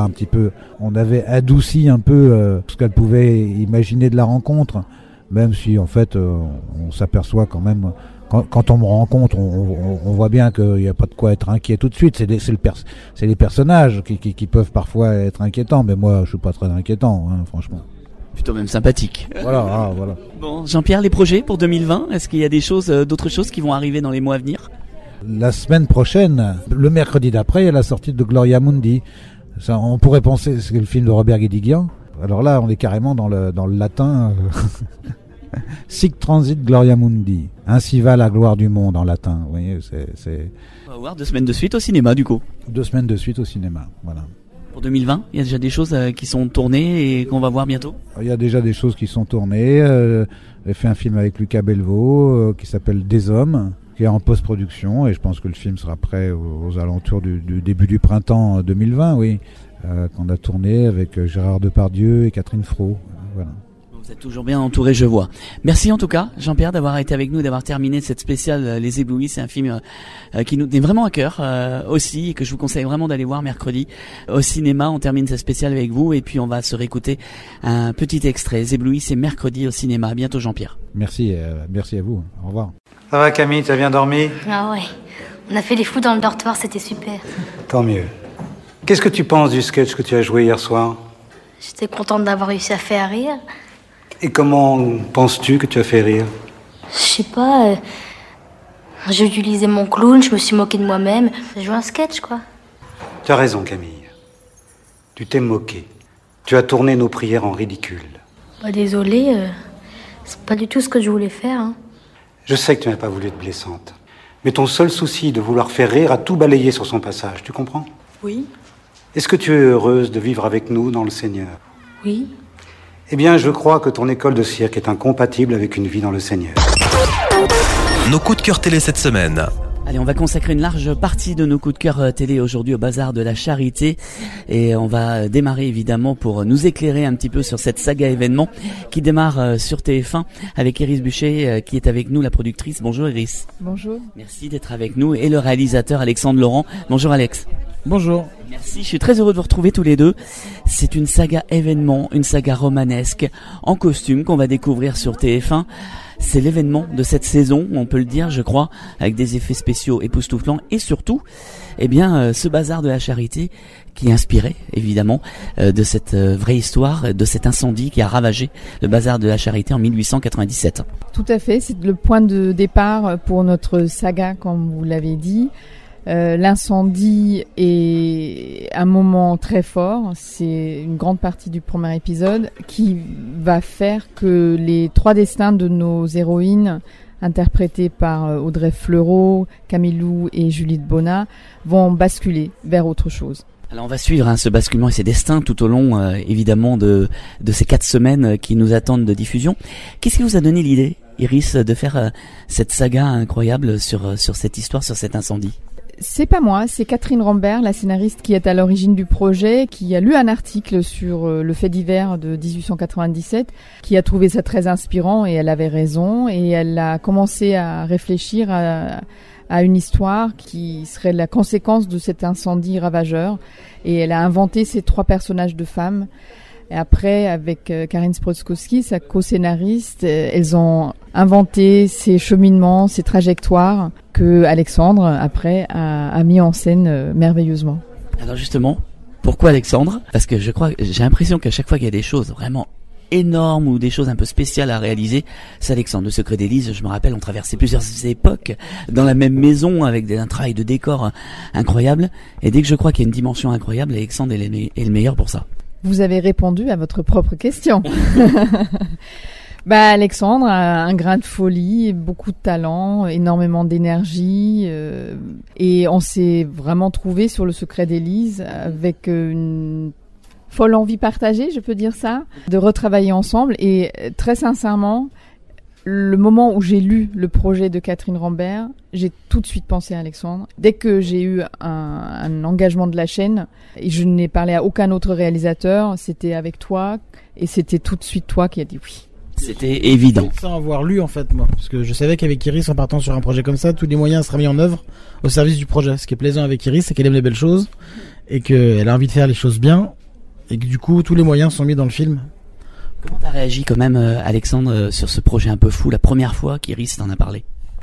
avait adouci un peu ce qu'elle pouvait imaginer de la rencontre, même si en fait on s'aperçoit quand même, quand on me rencontre, on voit bien qu'il n'y a pas de quoi être inquiet tout de suite. C'est les personnages qui peuvent parfois être inquiétants, mais moi je suis pas très inquiétant, hein, franchement.
Plutôt même sympathique.
Voilà.
Bon, Jean-Pierre, les projets pour 2020, est-ce qu'il y a d'autres choses qui vont arriver dans les mois à venir?
La semaine prochaine, le mercredi d'après, il y a la sortie de Gloria Mundi. Ça, on pourrait penser, c'est le film de Robert Guédiguian. Alors là, on est carrément dans le latin. Sic transit Gloria Mundi. Ainsi va la gloire du monde en latin. Vous voyez,
On va voir 2 semaines de suite au cinéma, du coup.
2 semaines de suite au cinéma, voilà.
Pour 2020, il y a déjà des choses qui sont tournées et qu'on va voir bientôt?
Il y a déjà des choses qui sont tournées. J'ai fait un film avec Lucas Belvaux qui s'appelle Des Hommes, qui est en post-production, et je pense que le film sera prêt aux alentours du début du printemps 2020, oui. Qu'on a tourné avec Gérard Depardieu et Catherine Fro. Voilà.
Vous êtes toujours bien entouré, je vois. Merci en tout cas, Jean-Pierre, d'avoir été avec nous, d'avoir terminé cette spéciale Les Éblouis. C'est un film qui nous tenait vraiment à cœur aussi, et que je vous conseille vraiment d'aller voir mercredi au cinéma. On termine cette spéciale avec vous, et puis on va se réécouter un petit extrait. Les Éblouis, c'est mercredi au cinéma. À bientôt, Jean-Pierre.
Merci à vous. Au revoir.
Ça va Camille, t'as bien dormi?
Ah ouais, on a fait les fous dans le dortoir, c'était super.
Tant mieux. Qu'est-ce que tu penses du sketch que tu as joué hier soir?
J'étais contente d'avoir réussi à faire rire.
Et comment penses-tu que tu as fait rire?
Je sais pas, j'ai utilisé mon clown, je me suis moqué de moi-même. J'ai joué un sketch, quoi.
Tu as raison, Camille. Tu t'es moqué. Tu as tourné nos prières en ridicule.
Bah désolé, c'est pas du tout ce que je voulais faire, hein.
Je sais que tu n'as pas voulu être blessante. Mais ton seul souci de vouloir faire rire a tout balayé sur son passage, tu comprends?
Oui.
Est-ce que tu es heureuse de vivre avec nous dans le Seigneur?
Oui.
Eh bien, je crois que ton école de cirque est incompatible avec une vie dans le Seigneur.
Nos coups de cœur télé cette semaine.
Allez, on va consacrer une large partie de nos coups de cœur télé aujourd'hui au Bazar de la Charité, et on va démarrer évidemment pour nous éclairer un petit peu sur cette saga événement qui démarre sur TF1 avec Iris Buchet qui est avec nous, la productrice. Bonjour Iris.
Bonjour.
Merci d'être avec nous, et le réalisateur Alexandre Laurent. Bonjour Alex.
Bonjour.
Merci, je suis très heureux de vous retrouver tous les deux. C'est une saga événement, une saga romanesque en costume qu'on va découvrir sur TF1. C'est l'événement de cette saison, on peut le dire, je crois, avec des effets spéciaux époustouflants, et surtout, ce Bazar de la Charité qui est inspiré, évidemment, de cette vraie histoire, de cet incendie qui a ravagé le Bazar de la Charité en 1897.
Tout à fait, c'est le point de départ pour notre saga, comme vous l'avez dit. L'incendie est un moment très fort, c'est une grande partie du premier épisode qui va faire que les 3 destins de nos héroïnes, interprétées par Audrey Fleurot, Camille Lou et Juliette Bonnat, vont basculer vers autre chose.
Alors on va suivre ce basculement et ses destins tout au long évidemment de ces 4 semaines qui nous attendent de diffusion. Qu'est-ce qui vous a donné l'idée, Iris, de faire cette saga incroyable sur cette histoire, sur cet incendie?
C'est pas moi, c'est Catherine Rambert, la scénariste qui est à l'origine du projet, qui a lu un article sur le fait divers de 1897, qui a trouvé ça très inspirant et elle avait raison, et elle a commencé à réfléchir à une histoire qui serait la conséquence de cet incendie ravageur, et elle a inventé ces 3 personnages de femmes. Et après, avec Karine Sprowskowski, sa co-scénariste, elles ont inventé ces cheminements, ces trajectoires que Alexandre, après, a mis en scène merveilleusement.
Alors justement, pourquoi Alexandre? Parce que j'ai l'impression qu'à chaque fois qu'il y a des choses vraiment énormes ou des choses un peu spéciales à réaliser, c'est Alexandre. Le Secret d'Élise, je me rappelle, on traversait plusieurs époques dans la même maison avec un travail de décor incroyable. Et dès que je crois qu'il y a une dimension incroyable, Alexandre est le meilleur pour ça.
Vous avez répondu à votre propre question. Alexandre a un grain de folie, beaucoup de talent, énormément d'énergie, et on s'est vraiment trouvé sur le Secret d'Élise avec une folle envie partagée, je peux dire ça, de retravailler ensemble. Et très sincèrement, le moment où j'ai lu le projet de Catherine Rambert, j'ai tout de suite pensé à Alexandre. Dès que j'ai eu un engagement de la chaîne, et je n'ai parlé à aucun autre réalisateur, c'était avec toi, et c'était tout de suite toi qui as dit oui.
C'était évident.
Sans avoir lu en fait moi, parce que je savais qu'avec Iris, en partant sur un projet comme ça, tous les moyens seraient mis en œuvre au service du projet. Ce qui est plaisant avec Iris, c'est qu'elle aime les belles choses, et qu'elle a envie de faire les choses bien, et que du coup tous les moyens sont mis dans le film.
Comment t'as réagi quand même, Alexandre, sur ce projet un peu fou, la première fois qu'Iris t'en a parlé?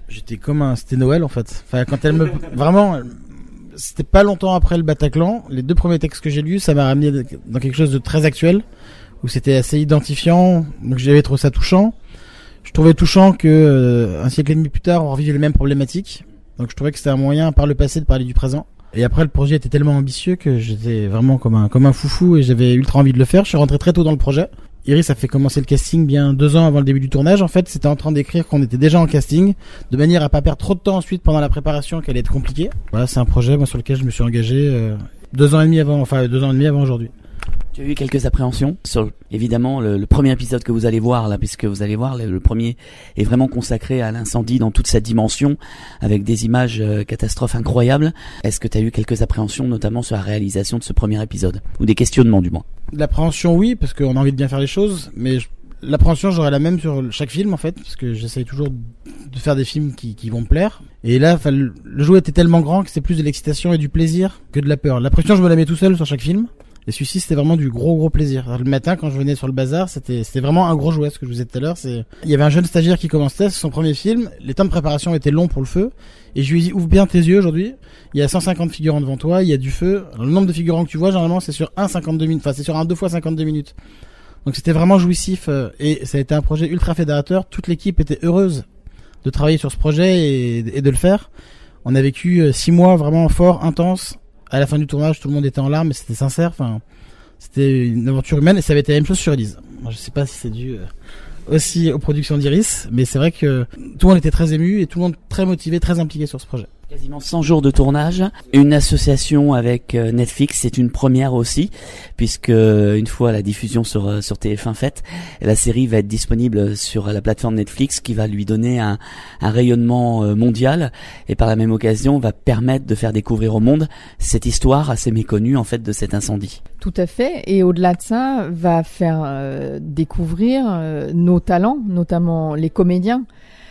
C'était Noël en fait. Enfin, quand elle vraiment, c'était pas longtemps après le Bataclan. Les 2 premiers textes que j'ai lus, ça m'a ramené dans quelque chose de très actuel, où c'était assez identifiant. Donc j'avais trouvé ça touchant. Je trouvais touchant que un siècle et demi plus tard, on revivait les mêmes problématiques. Donc je trouvais que c'était un moyen par le passé de parler du présent. Et après, le projet était tellement ambitieux que j'étais vraiment comme un foufou et j'avais ultra envie de le faire. Je suis rentré très tôt dans le projet. Iris a fait commencer le casting bien 2 ans avant le début du tournage. En fait, c'était en train d'écrire qu'on était déjà en casting, de manière à pas perdre trop de temps ensuite pendant la préparation qui allait être compliquée. Voilà, c'est un projet sur lequel je me suis engagé 2 ans et demi avant aujourd'hui.
Tu as eu quelques appréhensions sur, évidemment, le premier épisode que vous allez voir, là, puisque vous allez voir, le premier est vraiment consacré à l'incendie dans toute sa dimension, avec des images catastrophes incroyables. Est-ce que tu as eu quelques appréhensions, notamment sur la réalisation de ce premier épisode? Ou des questionnements, du moins?
L'appréhension, oui, parce qu'on a envie de bien faire les choses, mais l'appréhension, j'aurais la même sur chaque film, en fait, parce que j'essaye toujours de faire des films qui vont me plaire. Et là, le jeu était tellement grand que c'est plus de l'excitation et du plaisir que de la peur. L'appréhension, je me la mets tout seul sur chaque film. Et celui-ci, c'était vraiment du gros plaisir. Alors, le matin, quand je venais sur le bazar, c'était vraiment un gros jouet, ce que je vous disais tout à l'heure. Il y avait un jeune stagiaire qui commençait, c'est son premier film. Les temps de préparation étaient longs pour le feu. Et je lui ai dit, ouvre bien tes yeux aujourd'hui. Il y a 150 figurants devant toi, il y a du feu. Alors, le nombre de figurants que tu vois, généralement, c'est sur un 52 minutes. Enfin, c'est sur un 2 fois 52 minutes. Donc, c'était vraiment jouissif. Et ça a été un projet ultra fédérateur. Toute l'équipe était heureuse de travailler sur ce projet et de le faire. On a vécu 6 mois vraiment forts, intenses. À la fin du tournage, tout le monde était en larmes, mais c'était sincère. Enfin, c'était une aventure humaine et ça avait été la même chose sur Élise. Je sais pas si c'est dû aussi aux productions d'Iris, mais c'est vrai que tout le monde était très ému et tout le monde très motivé, très impliqué sur ce projet.
Quasiment 100 jours de tournage, une association avec Netflix, c'est une première aussi, puisque une fois la diffusion sur TF1 faite, la série va être disponible sur la plateforme Netflix qui va lui donner un rayonnement mondial et par la même occasion va permettre de faire découvrir au monde cette histoire assez méconnue en fait de cet incendie.
Tout à fait, et au-delà de ça, va faire découvrir nos talents, notamment les comédiens,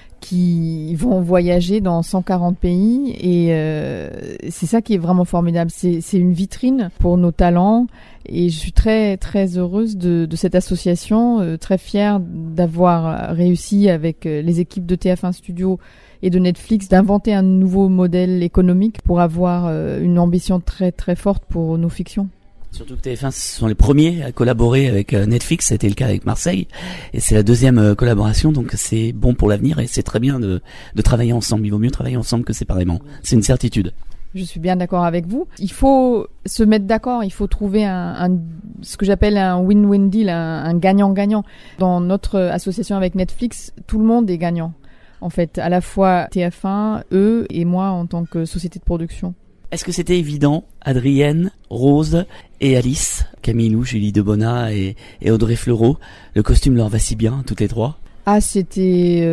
qui vont voyager dans 140 pays et c'est ça qui est vraiment formidable. C'est une vitrine pour nos talents et je suis très très heureuse de cette association, très fière d'avoir réussi avec les équipes de TF1 Studio et de Netflix d'inventer un nouveau modèle économique pour avoir une ambition très très forte pour nos fictions.
Surtout que TF1 sont les premiers à collaborer avec Netflix, c'était le cas avec Marseille, et c'est la deuxième collaboration, donc c'est bon pour l'avenir et c'est très bien de travailler ensemble. Il vaut mieux travailler ensemble que séparément, c'est une certitude.
Je suis bien d'accord avec vous. Il faut se mettre d'accord, il faut trouver ce que j'appelle un win-win deal, un gagnant-gagnant. Dans notre association avec Netflix, tout le monde est gagnant. En fait, à la fois TF1, eux et moi en tant que société de production.
Est-ce que c'était évident, Adrienne, Rose et Alice, Camille Lou, Julie Debona et Audrey Fleurot, le costume leur va si bien, toutes les trois?
Ah, c'était...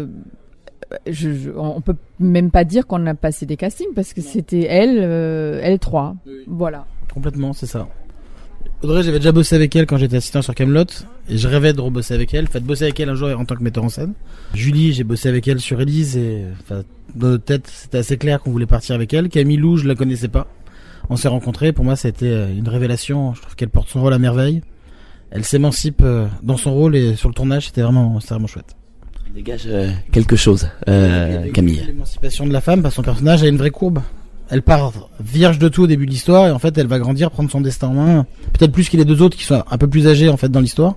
on peut même pas dire qu'on a passé des castings parce que c'était elles trois. Oui. Voilà.
Complètement, c'est ça. Audrey, j'avais déjà bossé avec elle quand j'étais assistant sur Kaamelott et je rêvais de rebosser avec elle. Enfin, de bosser avec elle un jour en tant que metteur en scène. Julie, j'ai bossé avec elle sur Élise et dans notre tête, c'était assez clair qu'on voulait partir avec elle. Camille Lou, je la connaissais pas. On s'est rencontrés. Pour moi, ça a été une révélation. Je trouve qu'elle porte son rôle à merveille. Elle s'émancipe dans son rôle et sur le tournage, c'était vraiment chouette.
Elle dégage quelque chose, Camille.
L'émancipation de la femme, parce que son personnage a une vraie courbe. Elle part vierge de tout au début de l'histoire et en fait elle va grandir, prendre son destin en main, peut-être plus que les deux autres qui sont un peu plus âgés en fait dans l'histoire,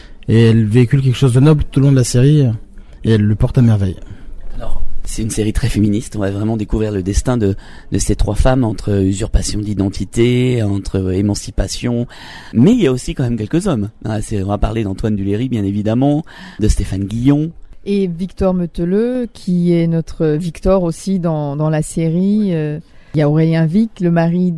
et elle véhicule quelque chose de noble tout au long de la série et elle le porte à merveille.
Alors c'est une série très féministe, on va vraiment découvrir le destin de ces trois femmes entre usurpation d'identité, entre émancipation, mais il y a aussi quand même quelques hommes. On va parler d'Antoine Duléry bien évidemment, de Stéphane Guillon.
Et Victor Meteleux, qui est notre Victor aussi dans la série. Il y a Aurélien Vic, le mari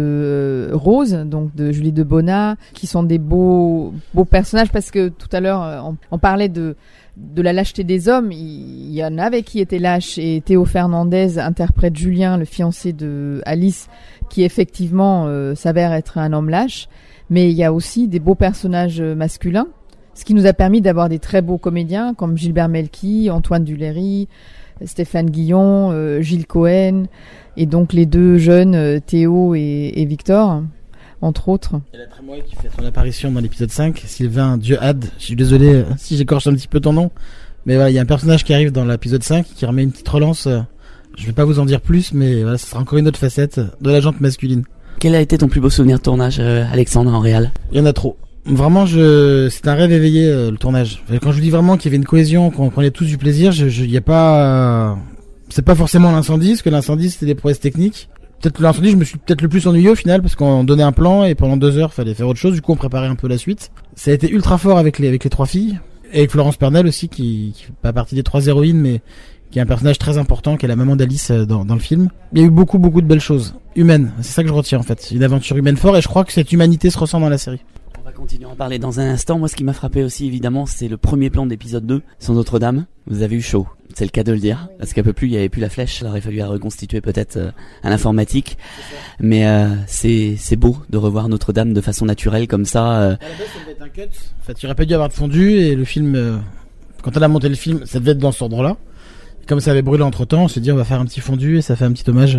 de Rose, donc de Julie Debona, qui sont des beaux personnages parce que tout à l'heure on parlait de la lâcheté des hommes. Il y en avait qui étaient lâches et Théo Fernandez interprète Julien, le fiancé de Alice, qui effectivement s'avère être un homme lâche. Mais il y a aussi des beaux personnages masculins. Ce qui nous a permis d'avoir des très beaux comédiens comme Gilbert Melki, Antoine Duléry, Stéphane Guillon, Gilles Cohen, et donc les deux jeunes, Théo et Victor, entre autres.
Et la Trémoille qui fait son apparition dans l'épisode 5, Sylvain Dieuhad, je suis désolé si j'écorche un petit peu ton nom, mais voilà, il y a un personnage qui arrive dans l'épisode 5 qui remet une petite relance, je vais pas vous en dire plus, mais voilà, ce sera encore une autre facette de la jante masculine.
Quel a été ton plus beau souvenir de tournage, Alexandre, en réal?
Il y en a trop. Vraiment, c'est un rêve éveillé, le tournage. Quand je vous dis vraiment qu'il y avait une cohésion, qu'on prenait tous du plaisir, y a pas, c'est pas forcément l'incendie, parce que l'incendie c'était des prouesses techniques. Peut-être que l'incendie, je me suis peut-être le plus ennuyé au final, parce qu'on donnait un plan et pendant 2 heures, fallait faire autre chose. Du coup, on préparait un peu la suite. Ça a été ultra fort avec les 3 filles. Et avec Florence Pernel aussi, qui fait pas partie des 3 héroïnes, mais qui est un personnage très important, qui est la maman d'Alice dans le film. Il y a eu beaucoup de belles choses. Humaines. C'est ça que je retiens, en fait. Une aventure humaine forte, et je crois que cette humanité se ressent dans la série.
On va continuer à en parler dans un instant. Moi, ce qui m'a frappé aussi, évidemment, c'est le premier plan de l'épisode 2 sur Notre-Dame. Vous avez eu chaud. C'est le cas de le dire. Parce qu'un peu plus, il n'y avait plus la flèche. Il aurait fallu la reconstituer peut-être à l'informatique. Mais c'est beau de revoir Notre-Dame de façon naturelle comme ça.
À la base, ça devait être un cut. En fait, il aurait pas dû avoir de fondu. Et le film, quand elle a monté le film, ça devait être dans ce ordre-là. Et comme ça avait brûlé entre-temps, on s'est dit on va faire un petit fondu. Et ça fait un petit hommage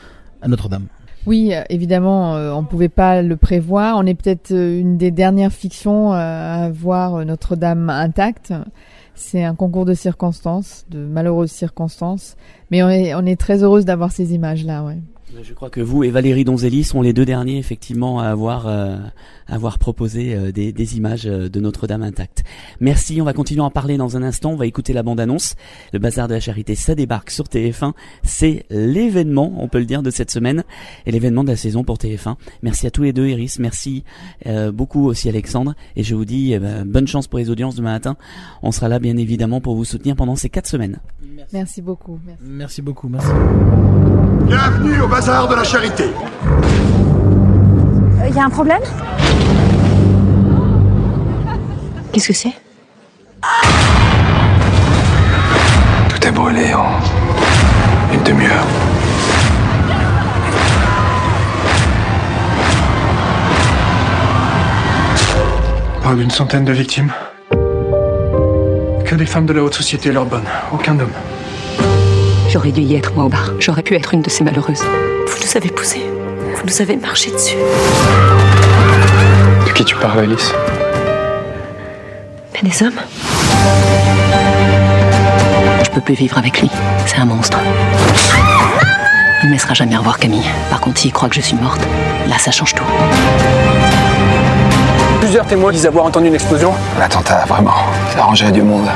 à Notre-Dame.
Oui, évidemment, on pouvait pas le prévoir. On est peut-être une des dernières fictions à voir Notre-Dame intacte. C'est un concours de circonstances, de malheureuses circonstances. Mais on est très heureuse d'avoir ces images-là, ouais.
Je crois que vous et Valérie Donzelli sont les 2 derniers effectivement à avoir proposé des images de Notre-Dame intacte. Merci, on va continuer à en parler dans un instant, on va écouter la bande-annonce. Le Bazar de la Charité, ça débarque sur TF1, c'est l'événement, on peut le dire, de cette semaine et l'événement de la saison pour TF1. Merci à tous les deux, Iris, merci beaucoup aussi Alexandre, et je vous dis bonne chance pour les audiences demain matin. On sera là bien évidemment pour vous soutenir pendant ces 4 semaines.
Merci beaucoup.
Merci beaucoup, merci.
Bienvenue au Bazar de la Charité.
Y a un problème? Qu'est-ce que c'est?
Tout est brûlé en une demi-heure. Pas d'une centaine de victimes. Que des femmes de la haute société, leurs bonnes. Aucun homme.
J'aurais dû y être, moi, au bar. J'aurais pu être une de ces malheureuses. Vous nous avez poussés. Vous nous avez marché dessus.
De qui tu parles, Alice?
Mais des hommes. Je peux plus vivre avec lui. C'est un monstre. Il ne me laissera jamais revoir Camille. Par contre, s'il croit que je suis morte, là, ça change tout.
Plusieurs témoins disent avoir entendu une explosion. L'attentat, vraiment, ça arrangerait du monde.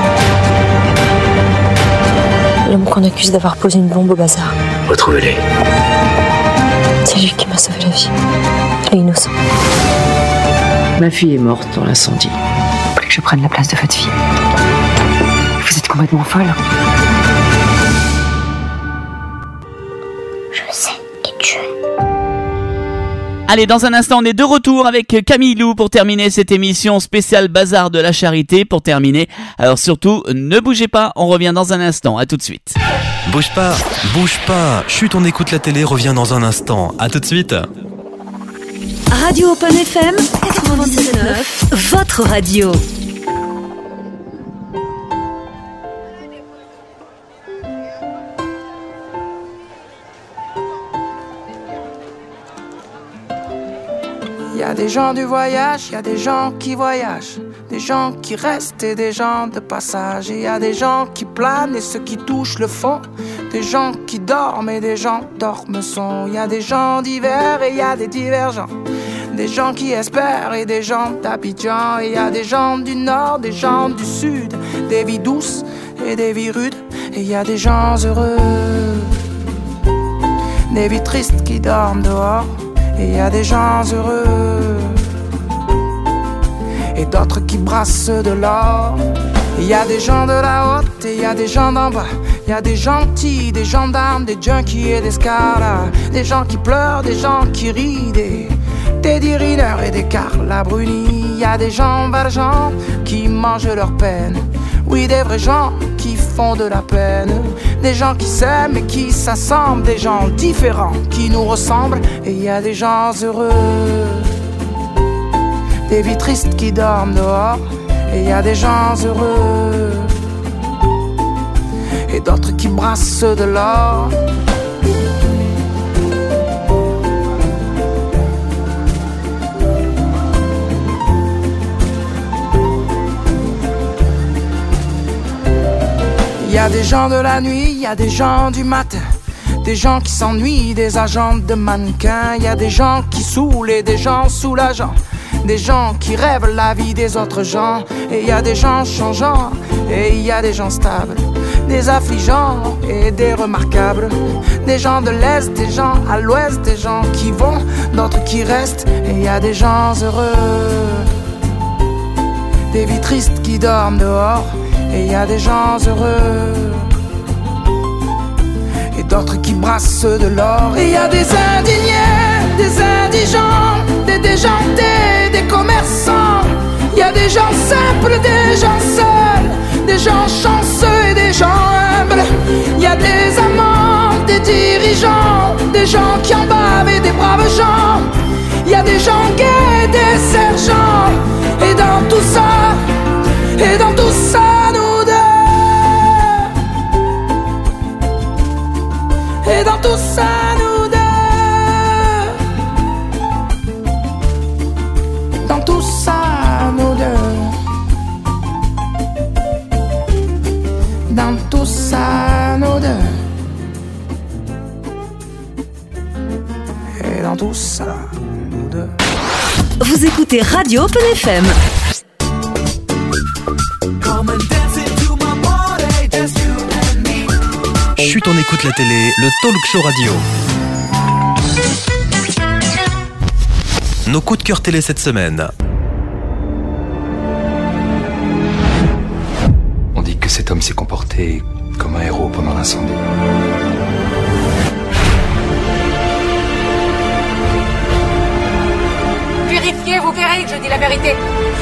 L'homme qu'on accuse d'avoir posé une bombe au bazar.
Retrouvez-les.
C'est lui qui m'a sauvé la vie. Il est innocent.
Ma fille est morte dans l'incendie. Vous voulez que je prenne la place de votre fille? Vous êtes complètement folle.
Je sais qui tu
Allez, dans un instant, on est de retour avec Camille Lou pour terminer cette émission spéciale Bazar de la Charité. Pour terminer, alors surtout, ne bougez pas, on revient dans un instant. À tout de suite.
Bouge pas, bouge pas. Chut, on écoute la télé, revient dans un instant. À tout de suite.
Radio Open FM 99, votre radio.
Il y a des gens du voyage, il y a des gens qui voyagent, des gens qui restent et des gens de passage. Et il y a des gens qui planent et ceux qui touchent le fond, des gens qui dorment et des gens dorment sont. Il y a des gens divers et il y a des divergents, des gens qui espèrent et des gens d'Abidjan. Et il y a des gens du nord, des gens du sud, des vies douces et des vies rudes. Et il y a des gens heureux, des vies tristes qui dorment dehors. Et il y a des gens heureux et d'autres qui brassent de l'or. Il y a des gens de la haute et il y a des gens d'en bas. Il y a des gentils, des gendarmes, des junkies et des scaras, des gens qui pleurent, des gens qui rient, des Teddy Riner et des Carla Bruni. Il y a des gens valjean qui mangent leur peine. Oui, des vrais gens qui font de la peine. Des gens qui s'aiment et qui s'assemblent. Des gens différents qui nous ressemblent. Et il y a des gens heureux, des vies tristes qui dorment dehors. Et il y a des gens heureux et d'autres qui brassent de l'or. Il y a des gens de la nuit, il y a des gens du matin, des gens qui s'ennuient, des agents de mannequins. Il y a des gens qui saoulent et des gens soulageants, des gens qui rêvent la vie des autres gens. Et il y a des gens changeants et il y a des gens stables, des affligeants et des remarquables, des gens de l'Est, des gens à l'Ouest, des gens qui vont, d'autres qui restent. Et il y a des gens heureux, des vies tristes qui dorment dehors. Et il y a des gens heureux et d'autres qui brassent de l'or. Et il y a des indignés, des indigents, des déjantés, des commerçants. Il y a des gens simples, des gens seuls, des gens chanceux et des gens humbles. Il y a des amants, des dirigeants, des gens qui en bavent et des braves gens. Il y a des gens gays, des sergents. Et dans tout ça, et dans tout ça, et dans tout ça, nous deux. Dans tout ça, nous deux. Dans tout ça, nous deux. Et dans tout ça, nous deux.
Vous écoutez Radio Open FM.
Chut, on écoute la télé, le talk show radio. Nos coups de cœur télé cette semaine.
On dit que cet homme s'est comporté comme un héros pendant l'incendie.
Purifiez, vous verrez que je dis la vérité.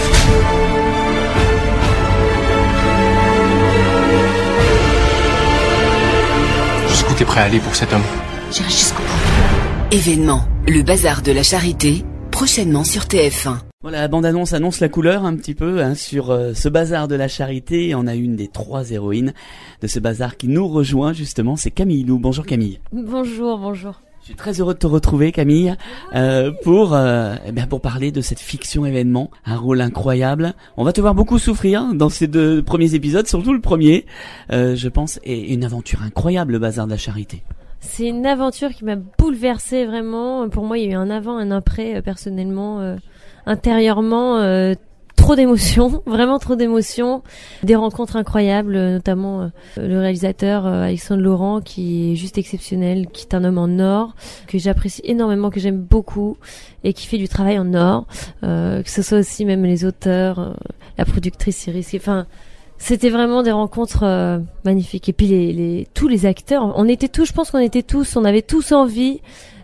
Jusqu'où t'es prêt à aller pour cet homme?
J'irai jusqu'au bout.
Événement, le bazar de la charité, prochainement sur TF1.
Voilà, la bande-annonce annonce la couleur un petit peu sur ce bazar de la charité. On a une des 3 héroïnes de ce bazar qui nous rejoint justement, c'est Camille Lou. Bonjour Camille.
Bonjour, bonjour.
Je suis très heureux de te retrouver Camille pour parler de cette fiction événement, un rôle incroyable. On va te voir beaucoup souffrir dans ces 2 premiers épisodes, surtout le premier, je pense, et une aventure incroyable, le bazar de la charité.
C'est une aventure qui m'a bouleversée vraiment. Pour moi, il y a eu un avant, un après, personnellement, intérieurement. Trop d'émotions, vraiment trop d'émotions, des rencontres incroyables, notamment le réalisateur Alexandre Laurent qui est juste exceptionnel, qui est un homme en or, que j'apprécie énormément, que j'aime beaucoup et qui fait du travail en or, que ce soit aussi même les auteurs, la productrice Iris, enfin c'était vraiment des rencontres magnifiques. Et puis tous les acteurs, je pense qu'on était tous, on avait tous envie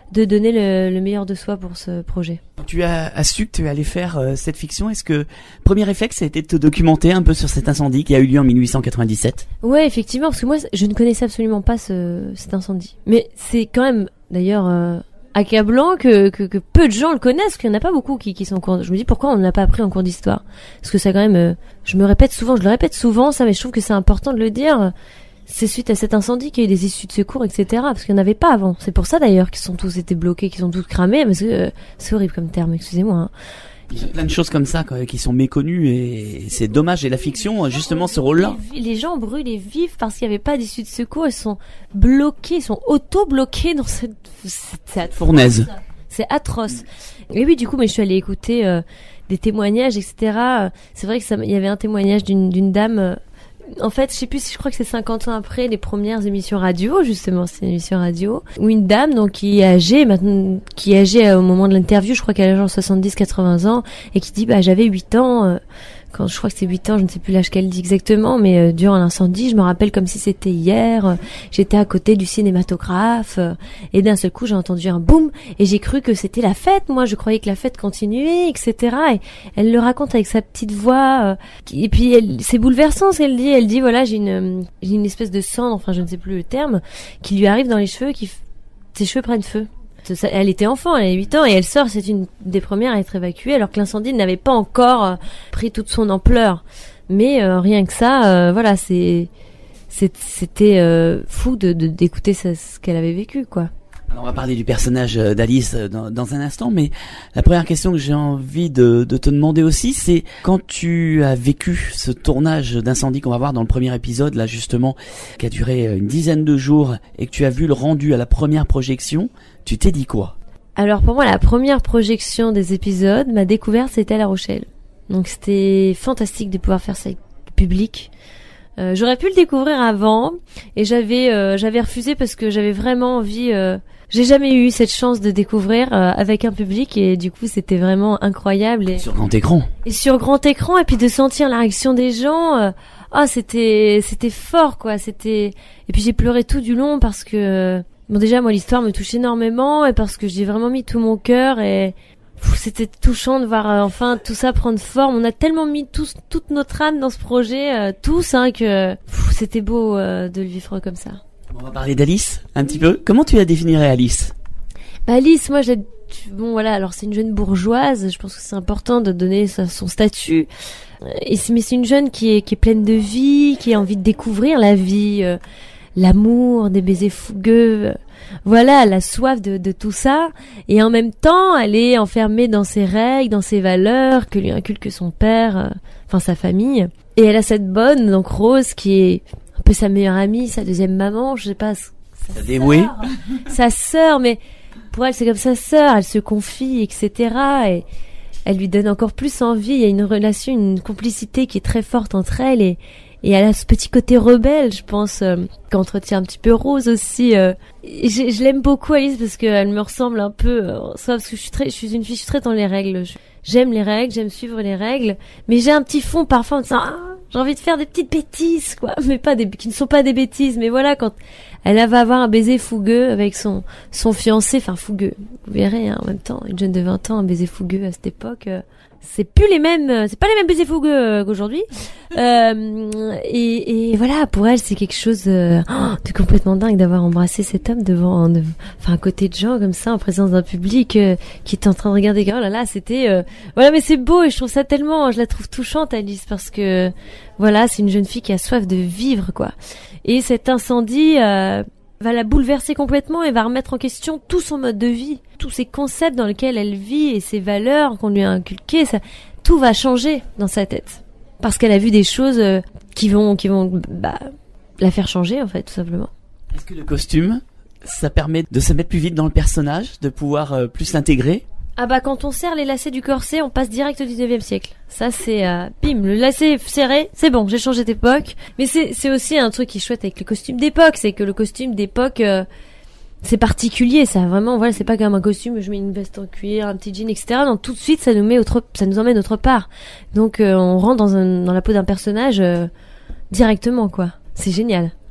de donner le meilleur de soi pour ce projet.
Tu as su que tu allais faire cette fiction. Est-ce que premier réflexe ça a été de te documenter un peu sur cet incendie qui a eu lieu en 1897?
Ouais, effectivement, parce que moi je ne connaissais absolument pas cet incendie. Mais c'est quand même d'ailleurs accablant que peu de gens le connaissent, parce qu'il n'y en a pas beaucoup qui sont en cours. Je me dis pourquoi on ne l'a pas appris en cours d'histoire, parce que ça quand même, je le répète souvent ça, mais je trouve que c'est important de le dire. C'est suite à cet incendie qu'il y a eu des issues de secours, etc. Parce qu'il n'y en avait pas avant. C'est pour ça d'ailleurs qu'ils sont tous été bloqués, qu'ils sont tous cramés, parce que c'est horrible comme terme, excusez-moi. Hein.
Il y a plein de choses comme ça qui sont méconnues et c'est dommage. Et la fiction, justement, ce rôle-là.
Les gens brûlent et vivent parce qu'il n'y avait pas d'issue de secours. Ils sont bloqués, ils sont auto-bloqués dans cette
fournaise.
C'est atroce. Et oui, du coup, mais je suis allée écouter des témoignages, etc. C'est vrai que il y avait un témoignage d'une dame. En fait, je crois que c'est 50 ans après les premières émissions radio, justement, c'est une émission radio, où une dame, donc, qui est âgée, maintenant, au moment de l'interview, je crois qu'elle a genre 70-80 ans, et qui dit, j'avais 8 ans, quand je crois que c'est 8 ans, je ne sais plus l'âge qu'elle dit exactement, mais durant l'incendie, je me rappelle comme si c'était hier, j'étais à côté du cinématographe, et d'un seul coup j'ai entendu un boum, et j'ai cru que c'était la fête, moi je croyais que la fête continuait, etc. Et elle le raconte avec sa petite voix, et puis c'est bouleversant ce qu'elle dit. Elle dit voilà, j'ai une espèce de cendre, enfin je ne sais plus le terme, qui lui arrive dans les cheveux, ses cheveux prennent feu. Elle était enfant, elle a 8 ans et elle sort, c'est une des premières à être évacuée alors que l'incendie n'avait pas encore pris toute son ampleur. Mais rien que ça, voilà, c'était fou d'écouter ce qu'elle avait vécu, quoi.
Alors on va parler du personnage d'Alice dans un instant, mais la première question que j'ai envie de te demander aussi, c'est quand tu as vécu ce tournage d'incendie qu'on va voir dans le premier épisode, là justement, qui a duré une dizaine de jours, et que tu as vu le rendu à la première projection, tu t'es dit quoi?
Alors pour moi, la première projection des épisodes, ma découverte, c'était à La Rochelle. Donc c'était fantastique de pouvoir faire ça avec le public. J'aurais pu le découvrir avant, et j'avais refusé parce que j'avais vraiment envie... J'ai jamais eu cette chance de découvrir avec un public, et du coup c'était vraiment incroyable.
Sur grand écran.
Et sur grand écran, et puis de sentir la réaction des gens, c'était fort, quoi. Et puis j'ai pleuré tout du long parce que bon, déjà moi l'histoire me touche énormément, et parce que j'ai vraiment mis tout mon cœur, et c'était touchant de voir enfin tout ça prendre forme. On a tellement mis toute notre âme dans ce projet, que c'était beau de le vivre comme ça.
On va parler d'Alice un petit peu. Comment tu la définirais, Alice?
Alice, moi, bon voilà, alors c'est une jeune bourgeoise. Je pense que c'est important de donner son statut. Mais c'est une jeune qui est pleine de vie, qui a envie de découvrir la vie, l'amour, des baisers fougueux. Voilà, elle a soif de tout ça. Et en même temps, elle est enfermée dans ses règles, dans ses valeurs que lui inculque son père, enfin sa famille. Et elle a cette bonne, donc Rose, qui est un peu sa meilleure amie, sa deuxième maman, je sais pas.
Sa dévouée.
Sa sœur, mais pour elle c'est comme sa sœur, elle se confie, etc. Et elle lui donne encore plus envie. Il y a une relation, une complicité qui est très forte entre elles, et elle a ce petit côté rebelle, je pense, qu'entretient un petit peu Rose aussi. Je l'aime beaucoup, Alice, parce qu'elle me ressemble un peu, parce que je suis une fille, je suis très dans les règles. J'aime les règles, j'aime suivre les règles, mais j'ai un petit fond parfois en disant j'ai envie de faire des petites bêtises, quoi, mais qui ne sont pas des bêtises. Mais voilà, quand elle va avoir un baiser fougueux avec son fiancé, enfin fougueux, vous verrez, hein, en même temps, une jeune de 20 ans, un baiser fougueux à cette époque, c'est pas les mêmes baisers fougueux qu'aujourd'hui. Et voilà, pour elle, c'est quelque chose de complètement dingue d'avoir embrassé cet homme à côté de gens comme ça, en présence d'un public qui était en train de regarder. Oh là là, c'était voilà, mais c'est beau, et je trouve ça tellement, je la trouve touchante, Alice, parce que voilà, c'est une jeune fille qui a soif de vivre, quoi. Et cet incendie va la bouleverser complètement et va remettre en question tout son mode de vie, tous ces concepts dans lesquels elle vit et ses valeurs qu'on lui a inculquées. Tout va changer dans sa tête parce qu'elle a vu des choses qui vont la faire changer, en fait, tout simplement.
Est-ce que le costume, ça permet de se mettre plus vite dans le personnage, de pouvoir plus s'intégrer?
Quand on serre les lacets du corset, on passe direct au 19e siècle. Ça, c'est bim, le lacet est serré, c'est bon, j'ai changé d'époque. Mais c'est aussi un truc qui est chouette avec le costume d'époque, c'est que le costume d'époque, c'est particulier, ça, vraiment, voilà, c'est pas comme un costume, je mets une veste en cuir, un petit jean, etc. Non, tout de suite, ça nous emmène autre part. Donc, on rentre dans la peau d'un personnage directement, quoi. C'est génial.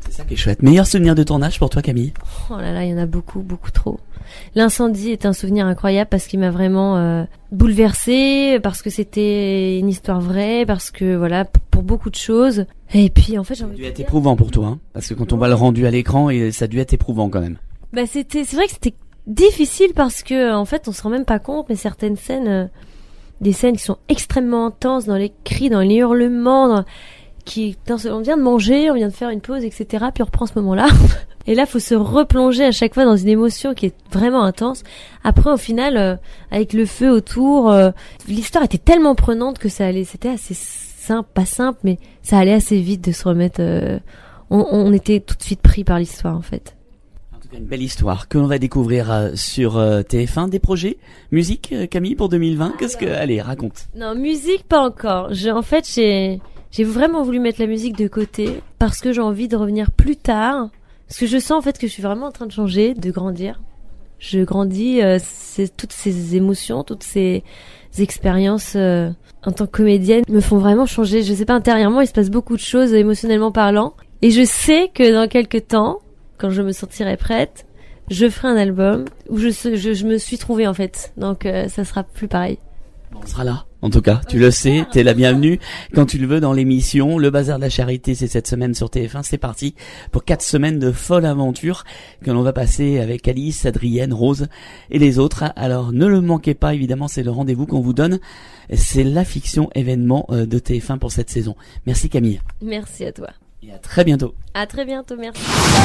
C'est ça qui est chouette. Meilleur souvenir de tournage pour toi, Camille?
Oh là là, il y en a beaucoup, beaucoup trop. L'incendie est un souvenir incroyable parce qu'il m'a vraiment bouleversée, parce que c'était une histoire vraie, parce que voilà, pour beaucoup de choses. Et puis en fait,
ça a dû être éprouvant pour toi, hein, parce que quand on voit le rendu à l'écran, ça a dû être éprouvant quand même.
Bah c'est vrai que c'était difficile parce que en fait, on se rend même pas compte, mais certaines scènes, des scènes qui sont extrêmement intenses, dans les cris, dans les hurlements, on vient de manger, on vient de faire une pause, etc. Puis on reprend ce moment-là. Et là, faut se replonger à chaque fois dans une émotion qui est vraiment intense. Après, au final, avec le feu autour, l'histoire était tellement prenante que c'était assez simple, pas simple, mais ça allait assez vite de se remettre. On était tout de suite pris par l'histoire, en fait.
En tout cas, une belle histoire que l'on va découvrir sur TF1. Des projets, musique, Camille, pour 2020. Allez, raconte.
Non, musique, pas encore. En fait, j'ai vraiment voulu mettre la musique de côté parce que j'ai envie de revenir plus tard. Parce que je sens en fait que je suis vraiment en train de changer, de grandir. Je grandis, toutes ces émotions, toutes ces expériences en tant que comédienne me font vraiment changer. Je sais pas, intérieurement, il se passe beaucoup de choses émotionnellement parlant. Et je sais que dans quelques temps, quand je me sentirai prête, je ferai un album où je me suis trouvée en fait. Donc ça sera plus pareil.
On sera là, en tout cas, tu le sais, t'es la bienvenue quand tu le veux dans l'émission. Le Bazar de la Charité, c'est cette semaine sur TF1, c'est parti pour 4 semaines de folle aventure que l'on va passer avec Alice, Adrienne, Rose et les autres. Alors ne le manquez pas, évidemment, c'est le rendez-vous qu'on vous donne. C'est la fiction événement de TF1 pour cette saison. Merci Camille.
Merci à toi.
Et à très bientôt.
À très bientôt, merci.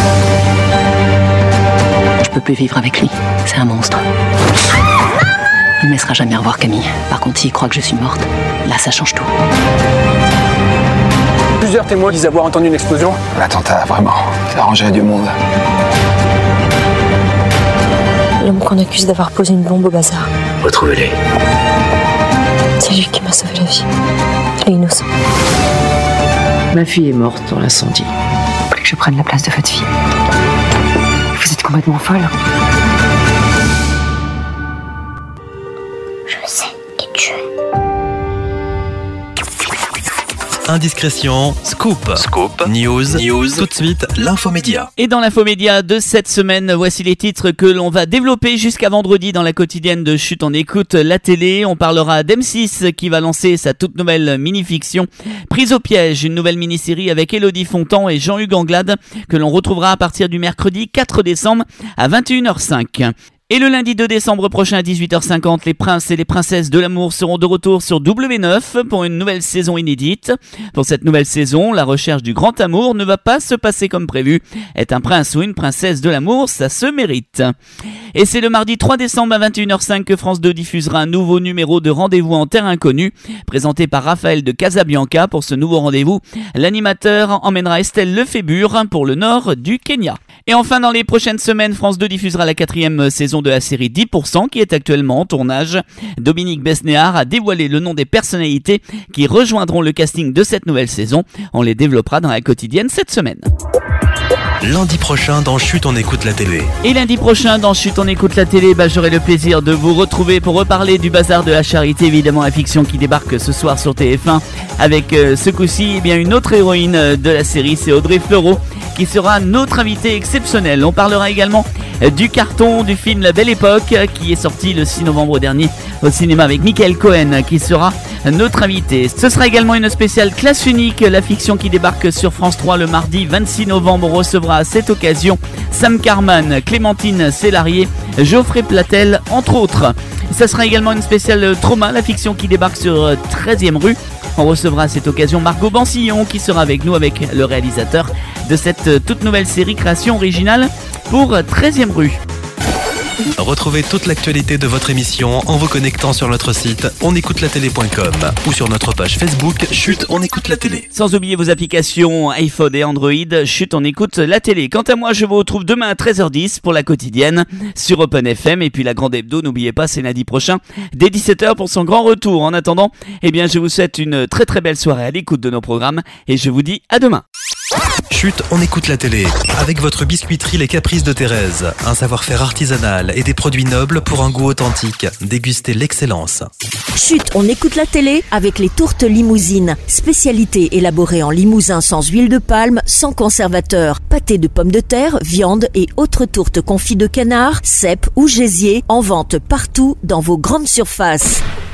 Je peux plus vivre avec lui, c'est un monstre. Il ne me laissera jamais revoir Camille. Par contre, s'il croit que je suis morte, là, ça change tout.
Plusieurs témoins disent avoir entendu une explosion.
L'attentat, vraiment, ça arrangerait du monde.
L'homme qu'on accuse d'avoir posé une bombe au bazar.
Retrouvez-les.
C'est lui qui m'a sauvé la vie. Il est innocent.
Ma fille est morte dans l'incendie.
Vous voulez que je prenne la place de votre fille? Vous êtes complètement folle. Je sais qui tu es.
Indiscrétion, scoop, news, tout de suite, l'infomédia.
Et dans l'infomédia de cette semaine, voici les titres que l'on va développer jusqu'à vendredi dans la quotidienne de Chut, on écoute la télé. On parlera d'M6 qui va lancer sa toute nouvelle mini-fiction Prise au piège, une nouvelle mini-série avec Élodie Fontan et Jean-Hugues Anglade que l'on retrouvera à partir du mercredi 4 décembre à 21h05. Et le lundi 2 décembre prochain à 18h50, les princes et les princesses de l'amour seront de retour sur W9 pour une nouvelle saison inédite. Pour cette nouvelle saison, la recherche du grand amour ne va pas se passer comme prévu. Être un prince ou une princesse de l'amour, ça se mérite. Et c'est le mardi 3 décembre à 21h05 que France 2 diffusera un nouveau numéro de Rendez-vous en terre inconnue, présenté par Raphaël de Casabianca. Pour ce nouveau rendez-vous, l'animateur emmènera Estelle Lefébure pour le nord du Kenya. Et enfin, dans les prochaines semaines, France 2 diffusera la 4e saison de la série 10% qui est actuellement en tournage. Dominique Besnéard a dévoilé le nom des personnalités qui rejoindront le casting de cette nouvelle saison. On les développera dans la quotidienne cette semaine.
Lundi prochain dans Chut, on écoute la télé.
Et lundi prochain dans Chut, on écoute la télé, j'aurai le plaisir de vous retrouver pour reparler du Bazar de la Charité, évidemment la fiction qui débarque ce soir sur TF1 avec ce coup-ci une autre héroïne de la série, c'est Audrey Fleurot qui sera notre invitée exceptionnelle. On parlera également du carton du film La Belle Époque qui est sorti le 6 novembre dernier au cinéma avec Michael Cohen qui sera notre invité. Ce sera également une spéciale classe unique, la fiction qui débarque sur France 3 le mardi 26 novembre. On recevra à cette occasion Sam Carman, Clémentine Célarier, Geoffrey Platel entre autres. Ça sera également une spéciale trauma, la fiction qui débarque sur 13e rue. On recevra à cette occasion Margot Bansillon qui sera avec nous, avec le réalisateur de cette toute nouvelle série création originale pour 13e rue.
Retrouvez toute l'actualité de votre émission en vous connectant sur notre site onécoutelatélé.com ou sur notre page Facebook Chut, on écoute la télé.
Sans oublier vos applications iPhone et Android, Chut, on écoute la télé. Quant à moi, je vous retrouve demain à 13h10 pour la quotidienne sur Open FM. Et puis la grande hebdo, n'oubliez pas, c'est lundi prochain dès 17h pour son grand retour. En attendant, je vous souhaite une très très belle soirée à l'écoute de nos programmes et je vous dis à demain.
Chut, on écoute la télé. Avec votre biscuiterie Les Caprices de Thérèse. Un savoir-faire artisanal et des produits nobles pour un goût authentique. Dégustez l'excellence.
Chut, on écoute la télé avec les tourtes limousines. Spécialité élaborée en Limousin sans huile de palme, sans conservateur. Pâté de pommes de terre, viande et autres tourtes confites de canard, cèpes ou gésier. En vente partout dans vos grandes surfaces.